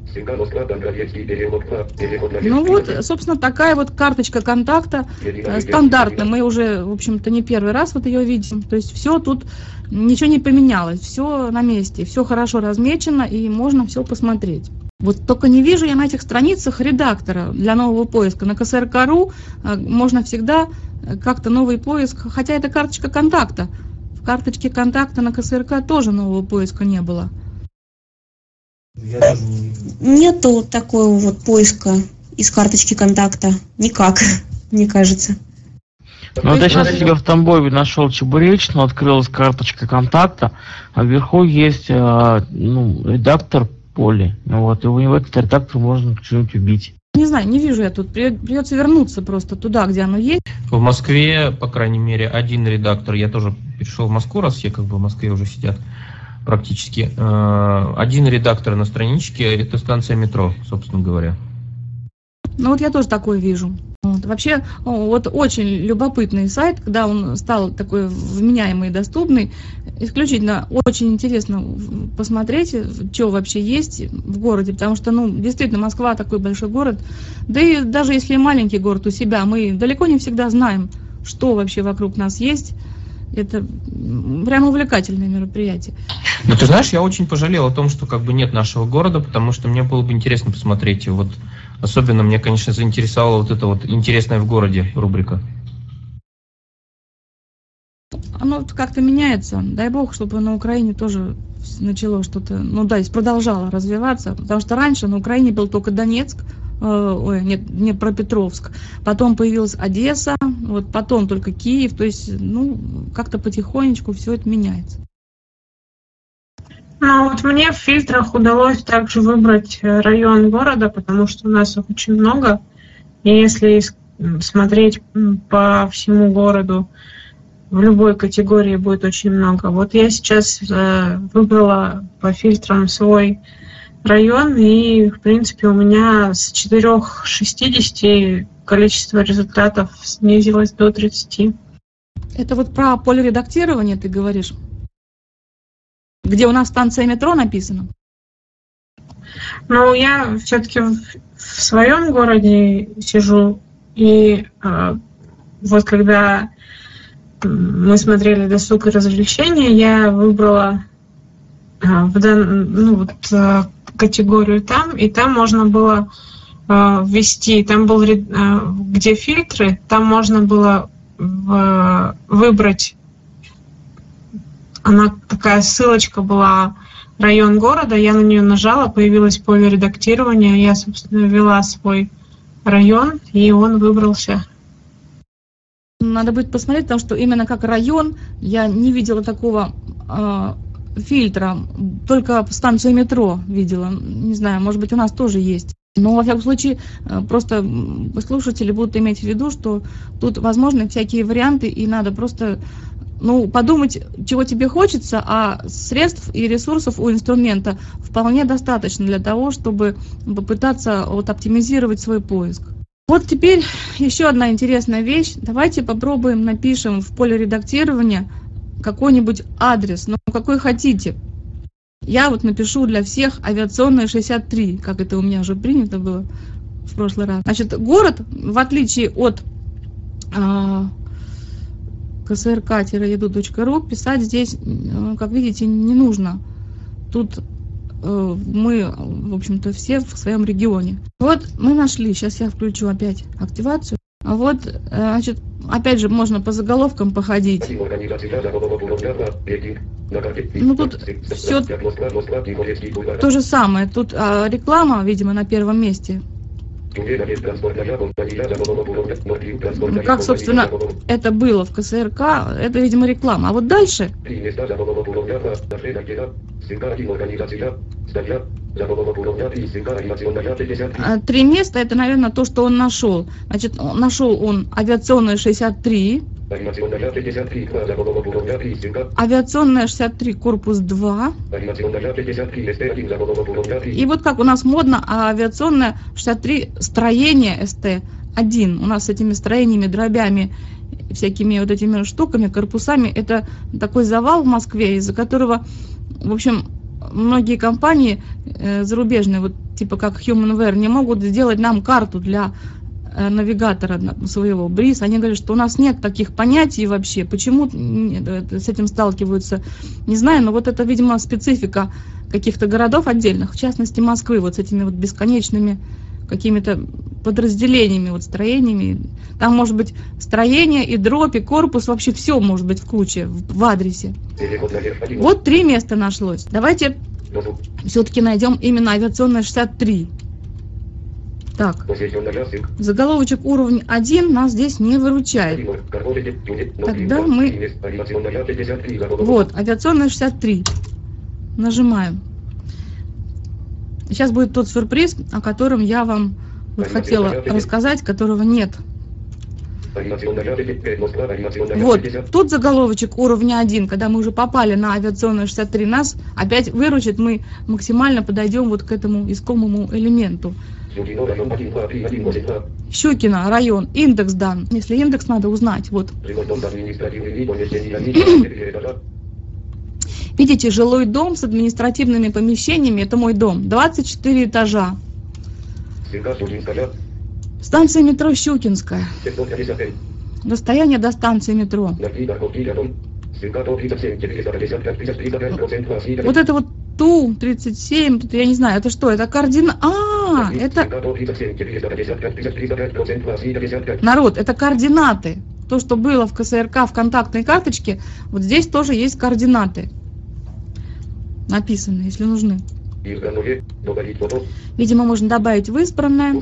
S1: Ну вот, собственно, такая вот карточка контакта, э, стандартная. Мы уже, в общем-то, не первый раз вот ее видим. То есть все тут, ничего не поменялось, все на месте, все хорошо размечено и можно все посмотреть. Вот только не вижу я на этих страницах редактора для нового поиска. На ка эс эр ка точка ру э, можно всегда как-то новый поиск, хотя это карточка контакта. В карточке контакта на ка эс эр ка тоже нового поиска не было.
S8: Нету такого вот поиска из карточки контакта. Никак, мне кажется.
S4: Ну, вот я сейчас себя в Тамбове нашел чебуречную, открылась карточка контакта, а вверху есть э, ну, редактор Поли. Вот, и в этот редактор можно что-нибудь убить.
S1: Не знаю, не вижу я тут. Придется вернуться просто туда, где оно есть.
S7: В Москве, по крайней мере, один редактор. Я тоже перешел в Москву, раз все как бы в Москве уже сидят практически. Один редактор на страничке, это станция метро, собственно говоря.
S1: Ну вот я тоже такое вижу. Вот. Вообще, вот очень любопытный сайт, когда он стал такой вменяемый и доступный. Исключительно очень интересно посмотреть, что вообще есть в городе, потому что, ну, действительно, Москва такой большой город. Да и даже если маленький город у себя, мы далеко не всегда знаем, что вообще вокруг нас есть. Это прям увлекательное мероприятие.
S7: Ну, ты знаешь, я очень пожалел о том, что как бы нет нашего города, потому что мне было бы интересно посмотреть. Вот особенно мне, конечно, заинтересовала вот эта вот «Интересная в городе» рубрика.
S1: Оно как-то меняется. Дай бог, чтобы на Украине тоже начало что-то, ну да, продолжало развиваться. Потому что раньше на Украине был только Донецк, э, ой, нет, Днепропетровск. Потом появилась Одесса, вот потом только Киев. То есть, ну, как-то потихонечку все это меняется.
S5: Ну вот мне в фильтрах удалось также выбрать район города, потому что у нас их очень много. И если смотреть по всему городу, в любой категории будет очень много. Вот я сейчас э, выбрала по фильтрам свой район, и, в принципе, у меня с четырёх шестидесяти количество результатов снизилось до тридцати.
S1: Это вот про полередактирование ты говоришь? Где у нас станция метро написано?
S5: Ну, я все-таки в, в своем городе сижу, и э, вот когда мы смотрели «Досуг и развлечения», я выбрала э, в дан, ну, вот, э, категорию там, и там можно было э, ввести, там был, э, где фильтры, там можно было в, выбрать, она такая ссылочка была, район города, я на нее нажала, появилось поле редактирования, я, собственно, ввела свой район, и он выбрался.
S1: Надо будет посмотреть, потому что именно как район я не видела такого э, фильтра, только станцию метро видела. Не знаю, может быть, у нас тоже есть. Но, во всяком случае, просто слушатели будут иметь в виду, что тут возможны всякие варианты, и надо просто ну, подумать, чего тебе хочется, а средств и ресурсов у инструмента вполне достаточно для того, чтобы попытаться вот, оптимизировать свой поиск. Вот теперь еще одна интересная вещь. Давайте попробуем, напишем в поле редактирования какой-нибудь адрес, ну, какой хотите. Я вот напишу для всех авиационная шестьдесят три, как это у меня уже принято было в прошлый раз. Значит, город, в отличие от э, ка эс эр ка точка е ду точка ру, писать здесь, э, как видите, не нужно. Тут э, мы, в общем-то, все в своем регионе. Вот мы нашли, сейчас я включу опять активацию. А вот, э, значит, опять же, можно по заголовкам походить. Ну, тут все то же самое. Тут а, реклама, видимо, на первом месте. Как, собственно, это было в ка эс эр ка, это, видимо, реклама. А вот дальше... Три места, это, наверное, то, что он нашел. Значит, нашел он авиационная шестьдесят три. Авиационная шестьдесят три, корпус два. И вот как у нас модно, а авиационная шестьдесят три, строение эс тэ один. У нас с этими строениями, дробями, всякими вот этими штуками, корпусами, это такой завал в Москве, из-за которого, в общем, многие компании э, зарубежные, вот типа как HumanWare, не могут сделать нам карту для э, навигатора своего бриз. Они говорят, что у нас нет таких понятий вообще. Почему с этим сталкиваются, не знаю, но вот это, видимо, специфика каких-то городов отдельных, в частности Москвы, вот с этими вот бесконечными какими-то подразделениями, вот строениями. Там может быть строение и дробь, и корпус, вообще все может быть в куче, в, в адресе. Вот три места нашлось. Давайте все-таки найдем именно авиационная шестьдесят три. Так, заголовочек уровень один нас здесь не выручает. Тогда мы... Вот, авиационная шестьдесят три. Нажимаем. Сейчас будет тот сюрприз, о котором я вам вот хотела рассказать, которого нет. Вот, тут заголовочек уровня один, когда мы уже попали на авиационную шестьдесят три, нас опять выручит, мы максимально подойдем вот к этому искомому элементу. Щукино, район, индекс дан. Если индекс надо узнать, вот. Видите, жилой дом с административными помещениями, это мой дом, двадцать четыре этажа. Станция метро Щукинская. Расстояние до станции метро. Вот это вот Ту тридцать семь, тут я не знаю, это что, это координаты. А, это... Народ, это координаты. То, что было в ка эс эр ка в контактной карточке, вот здесь тоже есть координаты. Написаны, если нужны. Видимо, можно добавить в избранное.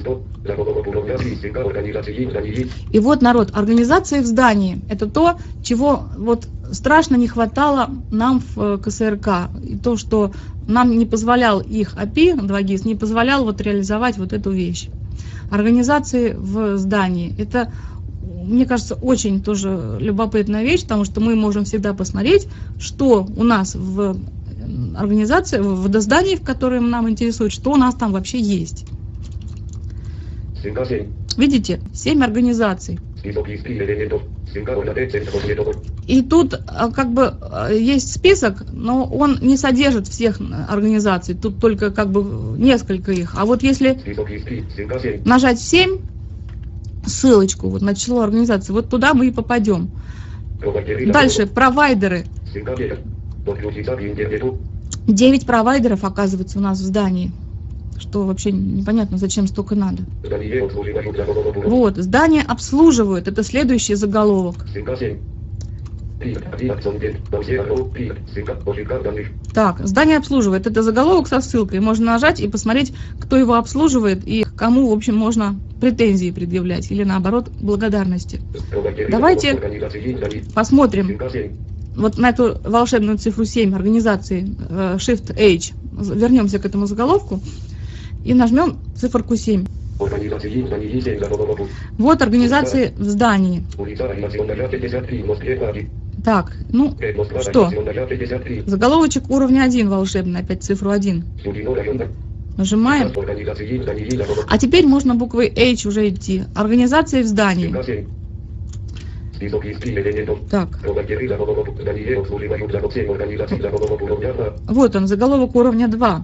S1: И вот, народ, организации в здании. Это то, чего вот страшно не хватало нам в ка эс эр ка. И то, что нам не позволял их эй пи, два гис, не позволял вот реализовать вот эту вещь. Организации в здании. Это, мне кажется, очень тоже любопытная вещь, потому что мы можем всегда посмотреть, что у нас в организации, в водоздании, в котором нам интересует, что у нас там вообще есть. Видите, семь организаций. И тут как бы есть список, но он не содержит всех организаций, тут только как бы несколько их. А вот если нажать семь, ссылочку вот на число организаций, вот туда мы и попадем. Дальше провайдеры. девять провайдеров, оказывается, у нас в здании. Что вообще непонятно, зачем столько надо. Вот, здание обслуживают. Это следующий заголовок. Так, здание обслуживает. Это заголовок со ссылкой. Можно нажать и посмотреть, кто его обслуживает и кому, в общем, можно претензии предъявлять или, наоборот, благодарности. Давайте посмотрим вот на эту волшебную цифру семь организации Shift H. Вернемся к этому заголовку и нажмем циферку семь. Вот организации в здании. Так, ну что? Заголовочек уровня один волшебный, опять цифру один. Нажимаем. А теперь можно буквой H уже идти. Организации в здании. Так. Вот он, заголовок уровня два.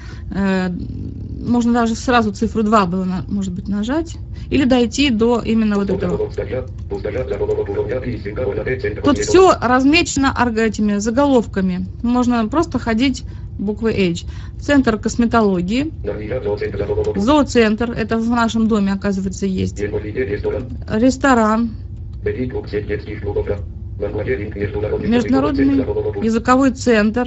S1: Можно даже сразу цифру два было, может быть, нажать. Или дойти до именно вот этого. Тут все размечено этими заголовками. Можно просто ходить буквой H. Центр косметологии. Зооцентр. Это в нашем доме, оказывается, есть. Ресторан. Международный языковой центр.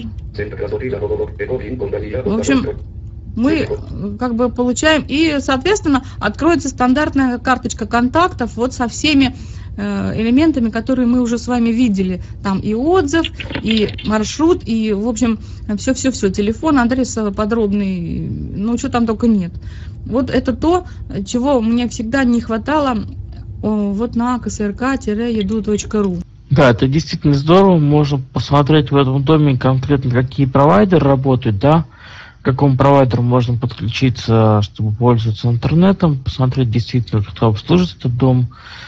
S1: В общем, мы как бы получаем, и, соответственно, откроется стандартная карточка контактов вот со всеми э, элементами, которые мы уже с вами видели. Там и отзыв, и маршрут, и, в общем, все-все-все. Телефон, адрес подробный, ну, что там только нет. Вот это то, чего мне всегда не хватало вот на ка эс эр ка е ду точка ру.
S4: Да, это действительно здорово. Можно посмотреть в этом доме конкретно, какие провайдеры работают, да, к какому провайдеру можно подключиться, чтобы пользоваться интернетом, посмотреть действительно, кто обслуживает этот дом.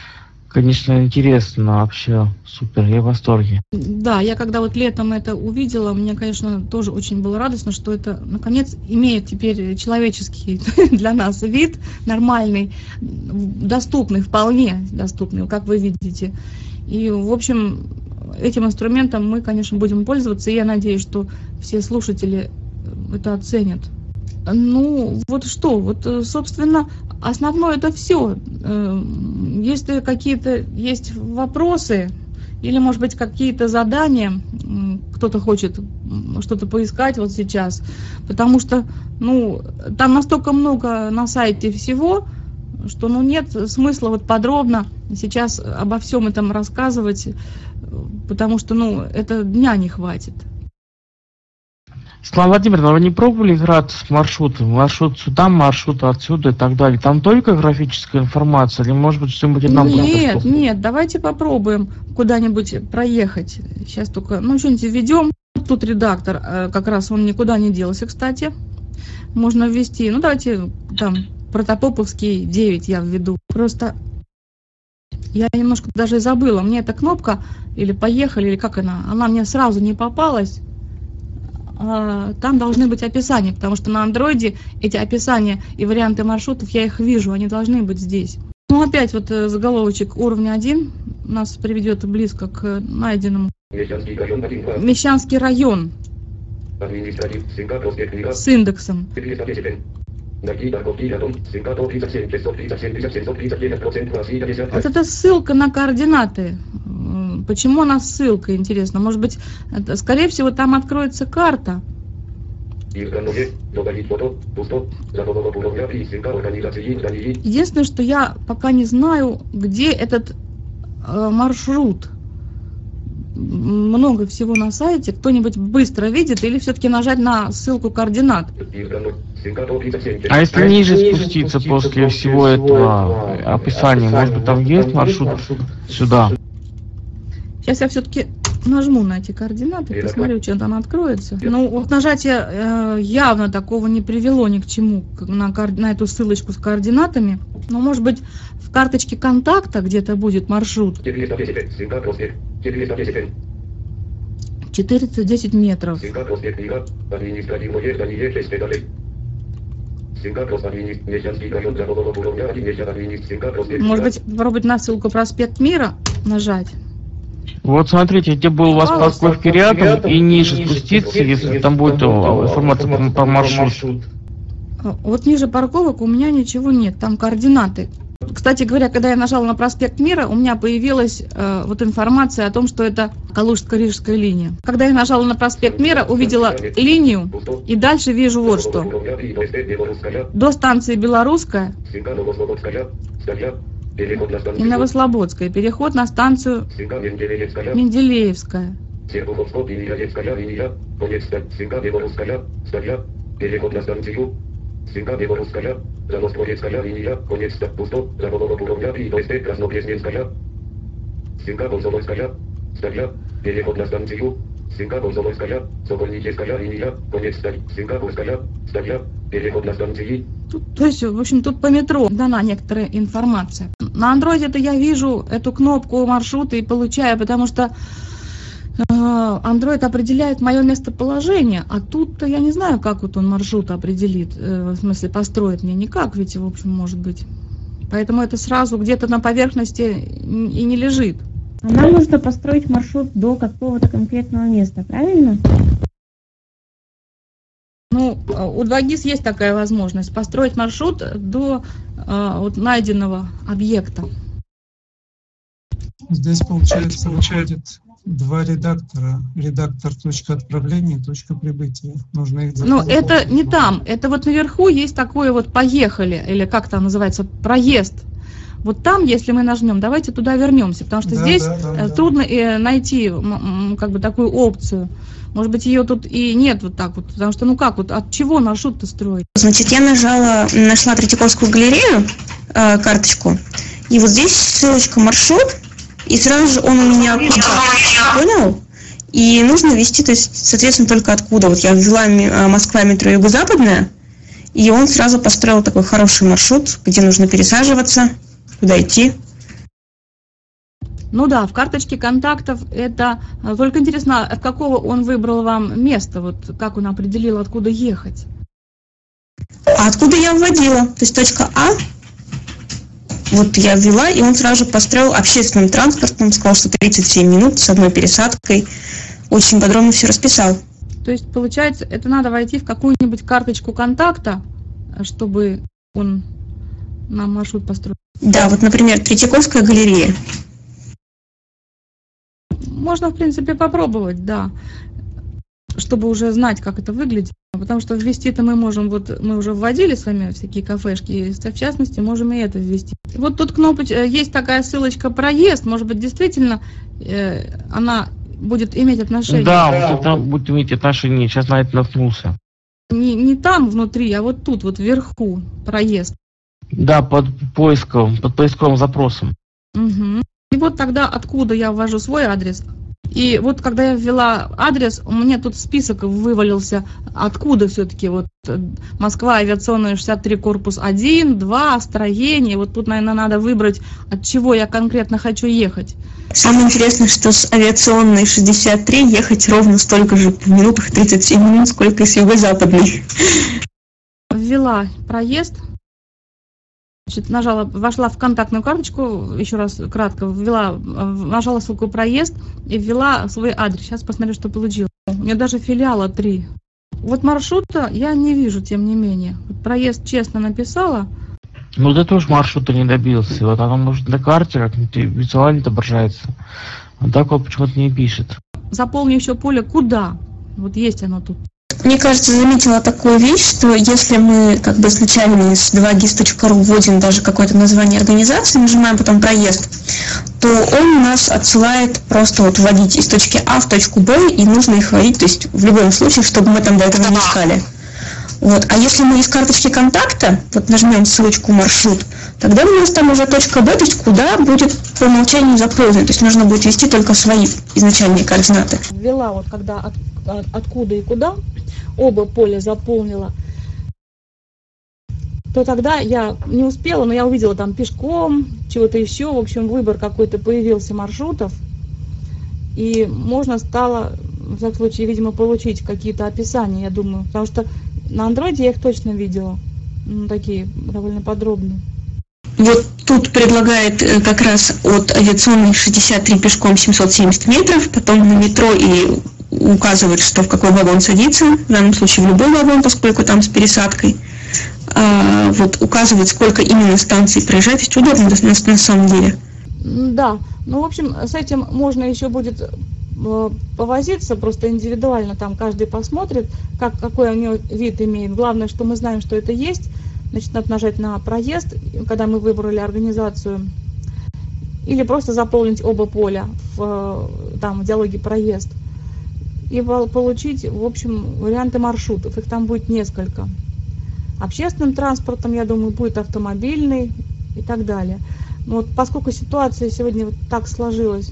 S4: Конечно, интересно вообще. Супер, я в восторге.
S1: Да, я когда вот летом это увидела, мне, конечно, тоже очень было радостно, что это, наконец, имеет теперь человеческий для нас вид, нормальный, доступный, вполне доступный, как вы видите. И, в общем, этим инструментом мы, конечно, будем пользоваться, и я надеюсь, что все слушатели это оценят. Ну, вот что, вот, собственно, основное это все. Если какие-то есть вопросы или, может быть, какие-то задания, кто-то хочет что-то поискать вот сейчас, потому что, ну, там настолько много на сайте всего, что, ну, нет смысла вот подробно сейчас обо всем этом рассказывать, потому что, ну, это дня не хватит.
S4: Светлана Владимировна, вы не пробовали играть с маршрутом? Маршрут сюда, маршрут отсюда и так далее. Там только графическая информация или, может быть, что-нибудь нам...
S1: Нет, нет, давайте попробуем куда-нибудь проехать. Сейчас только, ну, что-нибудь введем. Тут редактор, как раз он никуда не делся, кстати. Можно ввести, ну, давайте там Протопоповский девять я введу. Просто я немножко даже забыла. Мне эта кнопка, или поехали, или как она, она мне сразу не попалась. Там должны быть описания, потому что на андроиде эти описания и варианты маршрутов, я их вижу, они должны быть здесь. Ну, опять вот заголовочек уровня один нас приведет близко к найденному. Мещанский район с индексом. Вот это ссылка на координаты. Почему она ссылка, интересно? Может быть, это, скорее всего, там откроется карта. Единственное, что я пока не знаю, где этот э, маршрут. Много всего на сайте. Кто-нибудь быстро видит или все-таки нажать на ссылку координат?
S4: А если ниже спуститься после всего этого описания, может быть, там есть маршрут сюда?
S1: Сейчас я все-таки нажму на эти координаты, посмотрю, что там откроется. Ну, вот нажатие э, явно такого не привело ни к чему, на, на эту ссылочку с координатами. Но, может быть, в карточке контакта где-то будет маршрут. четыреста десять метров. Может быть, попробовать на ссылку «Проспект Мира» нажать?
S4: Вот смотрите, где был у вас парковки рядом, и ниже спуститься, если там будет информация по маршруту.
S1: Вот ниже парковок у меня ничего нет, там координаты. Кстати говоря, когда я нажала на «Проспект Мира», у меня появилась э, вот информация о том, что это Калужско-Рижская линия. Когда я нажала на «Проспект Мира», увидела линию, и дальше вижу вот что. До станции Белорусская и Новослободская. Переход на станцию Менделеевская.
S9: Переход на станцию Синга-Белорусская, Замоскворецкая линия, конец пусто, Заволово уровня три, ОСТ Краснопресненская, Синга-Комсомольская, статья, переход на станцию Синга-Комсомольская, Сокольническая линия, конец Синга-Бурская, статья, переход на станции.
S1: Тут, то есть, в общем, тут по метро дана некоторая информация. На андроиде-то я вижу эту кнопку маршрута и получаю, потому что Android определяет мое местоположение, а тут-то я не знаю, как вот он маршрут определит, в смысле построит мне никак, ведь, в общем, может быть. Поэтому это сразу где-то на поверхности и не лежит.
S8: Нам нужно построить маршрут до какого-то конкретного места, правильно?
S1: Ну, у два гис есть такая возможность, построить маршрут до вот, найденного объекта.
S6: Здесь, получается, выходит два редактора. Редактор точка отправления и точка прибытия. Нужно их
S1: Ну, это не там. Это вот наверху есть такое вот «поехали», или как там называется, «проезд». Вот там, если мы нажмем, давайте туда вернемся, потому что да, здесь да, да, трудно да. найти как бы такую опцию. Может быть, ее тут и нет вот так вот, потому что, ну как, вот от чего маршрут-то строить?
S8: Значит, я нажала, нашла Третьяковскую галерею, э, карточку, и вот здесь ссылочка «маршрут», и сразу же он у меня понял, и нужно ввести, то есть, соответственно, только откуда. Вот я ввела Москва, метро Юго-Западная, и он сразу построил такой хороший маршрут, где нужно пересаживаться, куда идти.
S1: Ну да, в карточке контактов это... Только интересно, от какого он выбрал вам место, вот как он определил, откуда ехать?
S8: А откуда я вводила? То есть точка А, вот я ввела, и он сразу же построил общественным транспортом, сказал, что тридцать семь минут с одной пересадкой. Очень подробно все расписал.
S1: То есть, получается, это надо войти в какую-нибудь карточку контакта, чтобы он нам маршрут построил?
S8: Да, вот, например, Третьяковская галерея.
S1: Можно, в принципе, попробовать, да, чтобы уже знать, как это выглядит. Потому что ввести-то мы можем, вот мы уже вводили с вами всякие кафешки, и в частности можем и это ввести. Вот тут кнопочка, есть такая ссылочка «Проезд», может быть, действительно э, она будет иметь отношение.
S4: Да, вот это будет иметь отношение, сейчас на это наткнулся.
S1: Не, не там внутри, а вот тут, вот вверху, «Проезд».
S4: Да, под поиском, под поисковым запросом.
S1: Угу. И вот тогда откуда я ввожу свой адрес. И вот когда я ввела адрес, у меня тут список вывалился, откуда все-таки вот Москва, авиационная, шестьдесят три, корпус один, два, строение. Вот тут, наверное, надо выбрать, от чего я конкретно хочу ехать.
S8: Самое интересное, что с авиационной шестьдесят три ехать ровно столько же в минутах, тридцать семь минут, сколько и с юго-западной.
S1: Ввела проезд. Значит, нажала, вошла в контактную карточку, еще раз кратко, ввела, нажала ссылку «Проезд» и ввела свой адрес. Сейчас посмотрю, что получилось. У меня даже филиала три. Вот маршрута я не вижу, тем не менее. Вот «Проезд» честно написала.
S4: Ну, ты тоже маршрута не добился. Вот она, может, на карте как-нибудь визуально отображается. А так вот почему-то не пишет.
S1: Заполню еще поле «Куда». Вот есть оно тут.
S8: Мне кажется, заметила такую вещь, что если мы как бы изначально из два гис точка ру вводим даже какое-то название организации, нажимаем потом «Проезд», то он нас отсылает просто вот вводить из точки А в точку Б, и нужно их вводить, то есть в любом случае, чтобы мы там до этого не искали. Вот. А если мы из карточки контакта вот нажмем ссылочку «Маршрут», тогда у нас там уже точка Б, то есть куда будет по умолчанию заполнено, то есть нужно будет ввести только свои изначальные координаты.
S1: Ввела вот когда от, от, откуда и куда, оба поля заполнила, то тогда я не успела, но я увидела там пешком, чего-то еще, в общем, выбор какой-то появился маршрутов, и можно стало, в всяком случае, видимо, получить какие-то описания, я думаю, потому что на андроиде я их точно видела, ну, такие довольно подробные.
S8: Вот тут предлагает как раз от авиационной шестьдесят три пешком семьсот семьдесят метров, потом на метро и указывает, что в какой вагон садиться, в данном случае в любой вагон, поскольку там с пересадкой. А, вот указывает, сколько именно станций проезжать, есть удобно на, на самом деле.
S1: Да, ну в общем с этим можно еще будет повозиться, просто индивидуально там каждый посмотрит, как, какой у него вид имеет. Главное, что мы знаем, что это есть. Значит, надо нажать на «Проезд», когда мы выбрали организацию, или просто заполнить оба поля в, там, в диалоге «Проезд», и получить, в общем, варианты маршрутов. Их там будет несколько. Общественным транспортом, я думаю, будет автомобильный и так далее. Но вот поскольку ситуация сегодня вот так сложилась,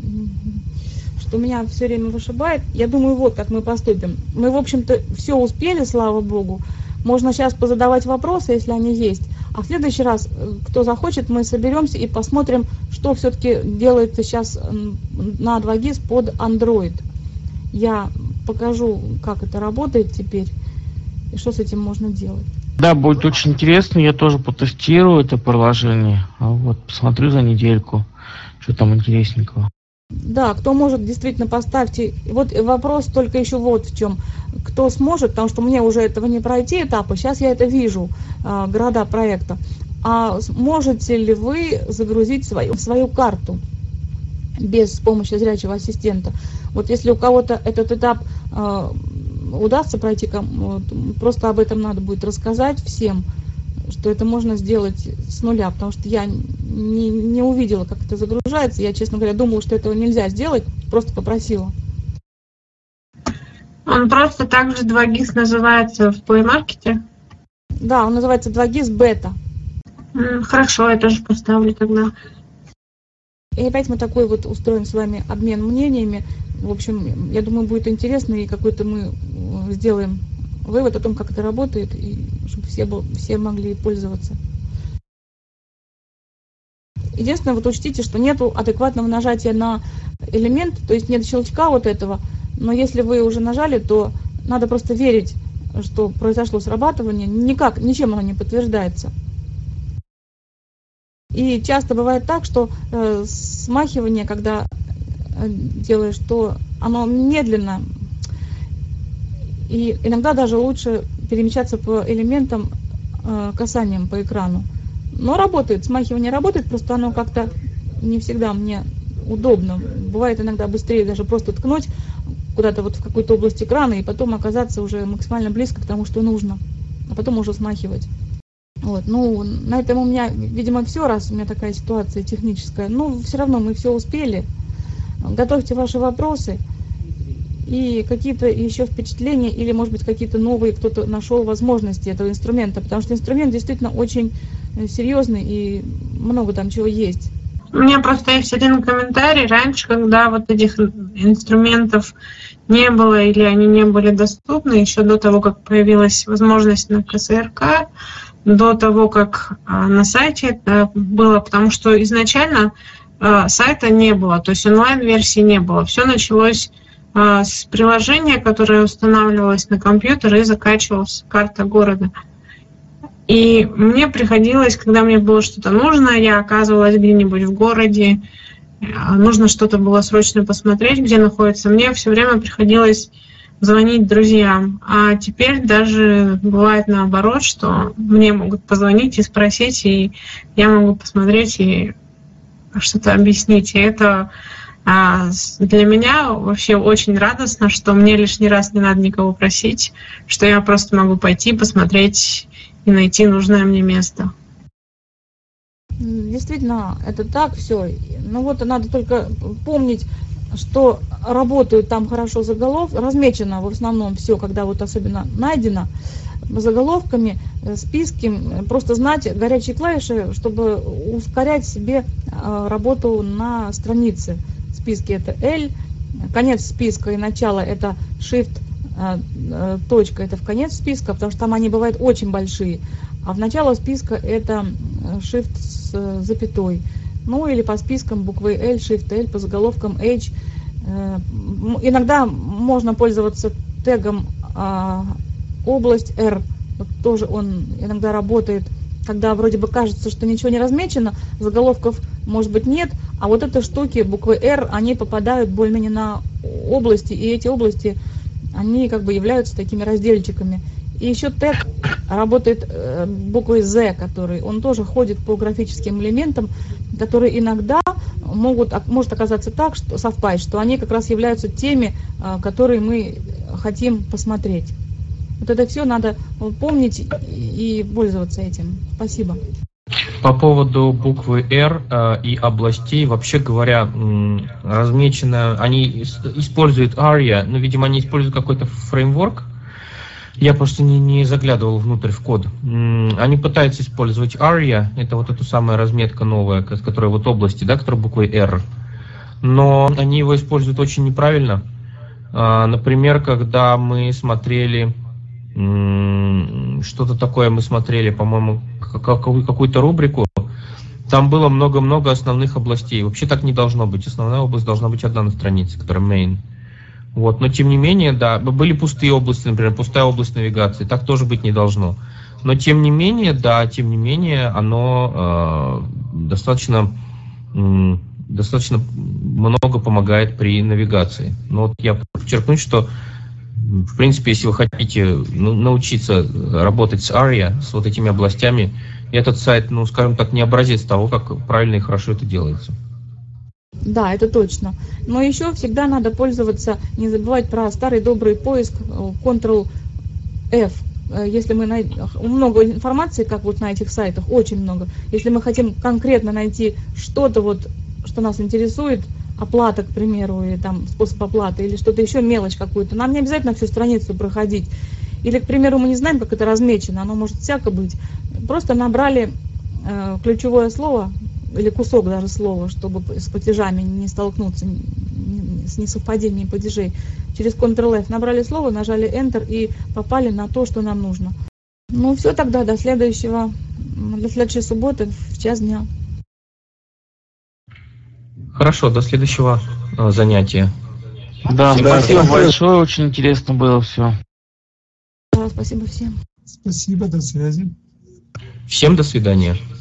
S1: что меня все время вышибает, я думаю, вот как мы поступим. Мы, в общем-то, все успели, слава богу. Можно сейчас позадавать вопросы, если они есть. А в следующий раз, кто захочет, мы соберемся и посмотрим, что все-таки делается сейчас на два гис под Android. Я покажу, как это работает теперь и что с этим можно делать.
S4: Да, будет очень интересно. Я тоже потестирую это приложение. Вот, посмотрю за недельку, что там интересненького.
S1: Да, кто может, действительно поставьте. Вот вопрос только еще вот в чем. Кто сможет, потому что мне уже этого не пройти этапы, сейчас я это вижу, э, города проекта. А можете ли вы загрузить свою, свою карту без помощи зрячего ассистента? Вот если у кого-то этот этап э, удастся пройти, вот, просто об этом надо будет рассказать всем, что это можно сделать с нуля, потому что я не, не увидела, как это загружается. Я, честно говоря, думала, что этого нельзя сделать, просто попросила.
S5: Он просто также два гис называется в Play Market?
S1: Да, он называется два гис бета.
S5: Хорошо, я тоже поставлю тогда.
S1: И опять мы такой вот устроим с вами обмен мнениями. В общем, я думаю, будет интересно, и какой-то мы сделаем вывод о том, как это работает, и чтобы все, все могли пользоваться. Единственное, вот учтите, что нету адекватного нажатия на элемент, то есть нет щелчка вот этого, но если вы уже нажали, то надо просто верить, что произошло срабатывание, никак, ничем оно не подтверждается. И часто бывает так, что э, смахивание, когда э, делаешь, то оно медленно, и иногда даже лучше перемещаться по элементам э, касанием по экрану. Но работает, смахивание работает, просто оно как-то не всегда мне удобно. Бывает иногда быстрее даже просто ткнуть куда-то вот в какую-то область экрана и потом оказаться уже максимально близко к тому, что нужно, а потом уже смахивать. Вот, ну, на этом у меня, видимо, все, раз у меня такая ситуация техническая. Но все равно мы все успели. Готовьте ваши вопросы и какие-то еще впечатления или, может быть, какие-то новые, кто-то нашел возможности этого инструмента, потому что инструмент действительно очень серьезный и много там чего есть.
S5: У меня просто есть один комментарий. Раньше, когда вот этих инструментов не было или они не были доступны, еще до того, как появилась возможность на ка эс эр ка, до того, как а, на сайте это было, потому что изначально а, сайта не было, то есть онлайн-версии не было. Все началось а, с приложения, которое устанавливалось на компьютер и закачивалась карта города. И мне приходилось, когда мне было что-то нужно, я оказывалась где-нибудь в городе, нужно что-то было срочно посмотреть, где находится, мне все время приходилось звонить друзьям. А теперь даже бывает наоборот, что мне могут позвонить и спросить, и я могу посмотреть и что-то объяснить. И это а, для меня вообще очень радостно, что мне лишний раз не надо никого просить, что я просто могу пойти, посмотреть и найти нужное мне место.
S1: Действительно, это так все. Ну вот надо только помнить, что работают там хорошо заголовки, размечено в основном все, когда вот особенно найдено заголовками, списки, просто знать горячие клавиши, чтобы ускорять себе работу на странице. Списки это L, конец списка и начало это Shift, точка это в конец списка, потому что там они бывают очень большие, а в начало списка это Shift с запятой. Ну или по спискам буквы L, Shift L, по заголовкам H. Иногда можно пользоваться тегом область R. Вот тоже он иногда работает, когда вроде бы кажется, что ничего не размечено, заголовков может быть нет, а вот эти штуки буквы R, они попадают более-менее на области, и эти области, они как бы являются такими разделчиками. И еще тег работает э, буквой Z, который, он тоже ходит по графическим элементам, которые иногда могут, может оказаться так, что совпасть, что они как раз являются теми, э, которые мы хотим посмотреть. Вот это все надо помнить и, и пользоваться этим. Спасибо.
S7: По поводу буквы R э, и областей, вообще говоря, м, размечено, они используют ария, но, видимо, они используют какой-то фреймворк. Я просто не, не заглядывал внутрь в код. М, Они пытаются использовать ария, это вот эта самая разметка новая, ко- которая вот области, да, которая буквой R. Но они его используют очень неправильно. А, Например, когда мы смотрели м, что-то такое, мы смотрели, по-моему, ка- какую- какую-то рубрику, там было много-много основных областей. Вообще так не должно быть. Основная область должна быть одна на странице, которая main. Вот, но тем не менее, да, были пустые области, например, пустая область навигации, так тоже быть не должно. Но тем не менее, да, тем не менее, оно э, достаточно, м, достаточно много помогает при навигации. Но вот я подчеркну, что, в принципе, если вы хотите ну, научиться работать с ария, с вот этими областями, этот сайт, ну, скажем так, не образец того, как правильно и хорошо это делается.
S1: Да, это точно. Но еще всегда надо пользоваться, не забывать про старый добрый поиск контрол эф. Если мы найдем много информации, как вот на этих сайтах, очень много. Если мы хотим конкретно найти что-то, вот, что нас интересует, оплата, к примеру, или там способ оплаты, или что-то еще, мелочь какую-то, нам не обязательно всю страницу проходить. Или, к примеру, мы не знаем, как это размечено, оно может всяко быть. Просто набрали э, ключевое слово, или кусок даже слова, чтобы с падежами не столкнуться, с несовпадением падежей. Через контрол эф набрали слово, нажали Enter и попали на то, что нам нужно. Ну все тогда, до следующего, до следующей субботы в час дня.
S7: Хорошо, до следующего э, занятия.
S4: Да,
S7: Всем
S4: спасибо
S7: спасибо.
S4: большое, очень интересно было все.
S1: Спасибо всем.
S6: Спасибо, до связи.
S7: Всем до свидания.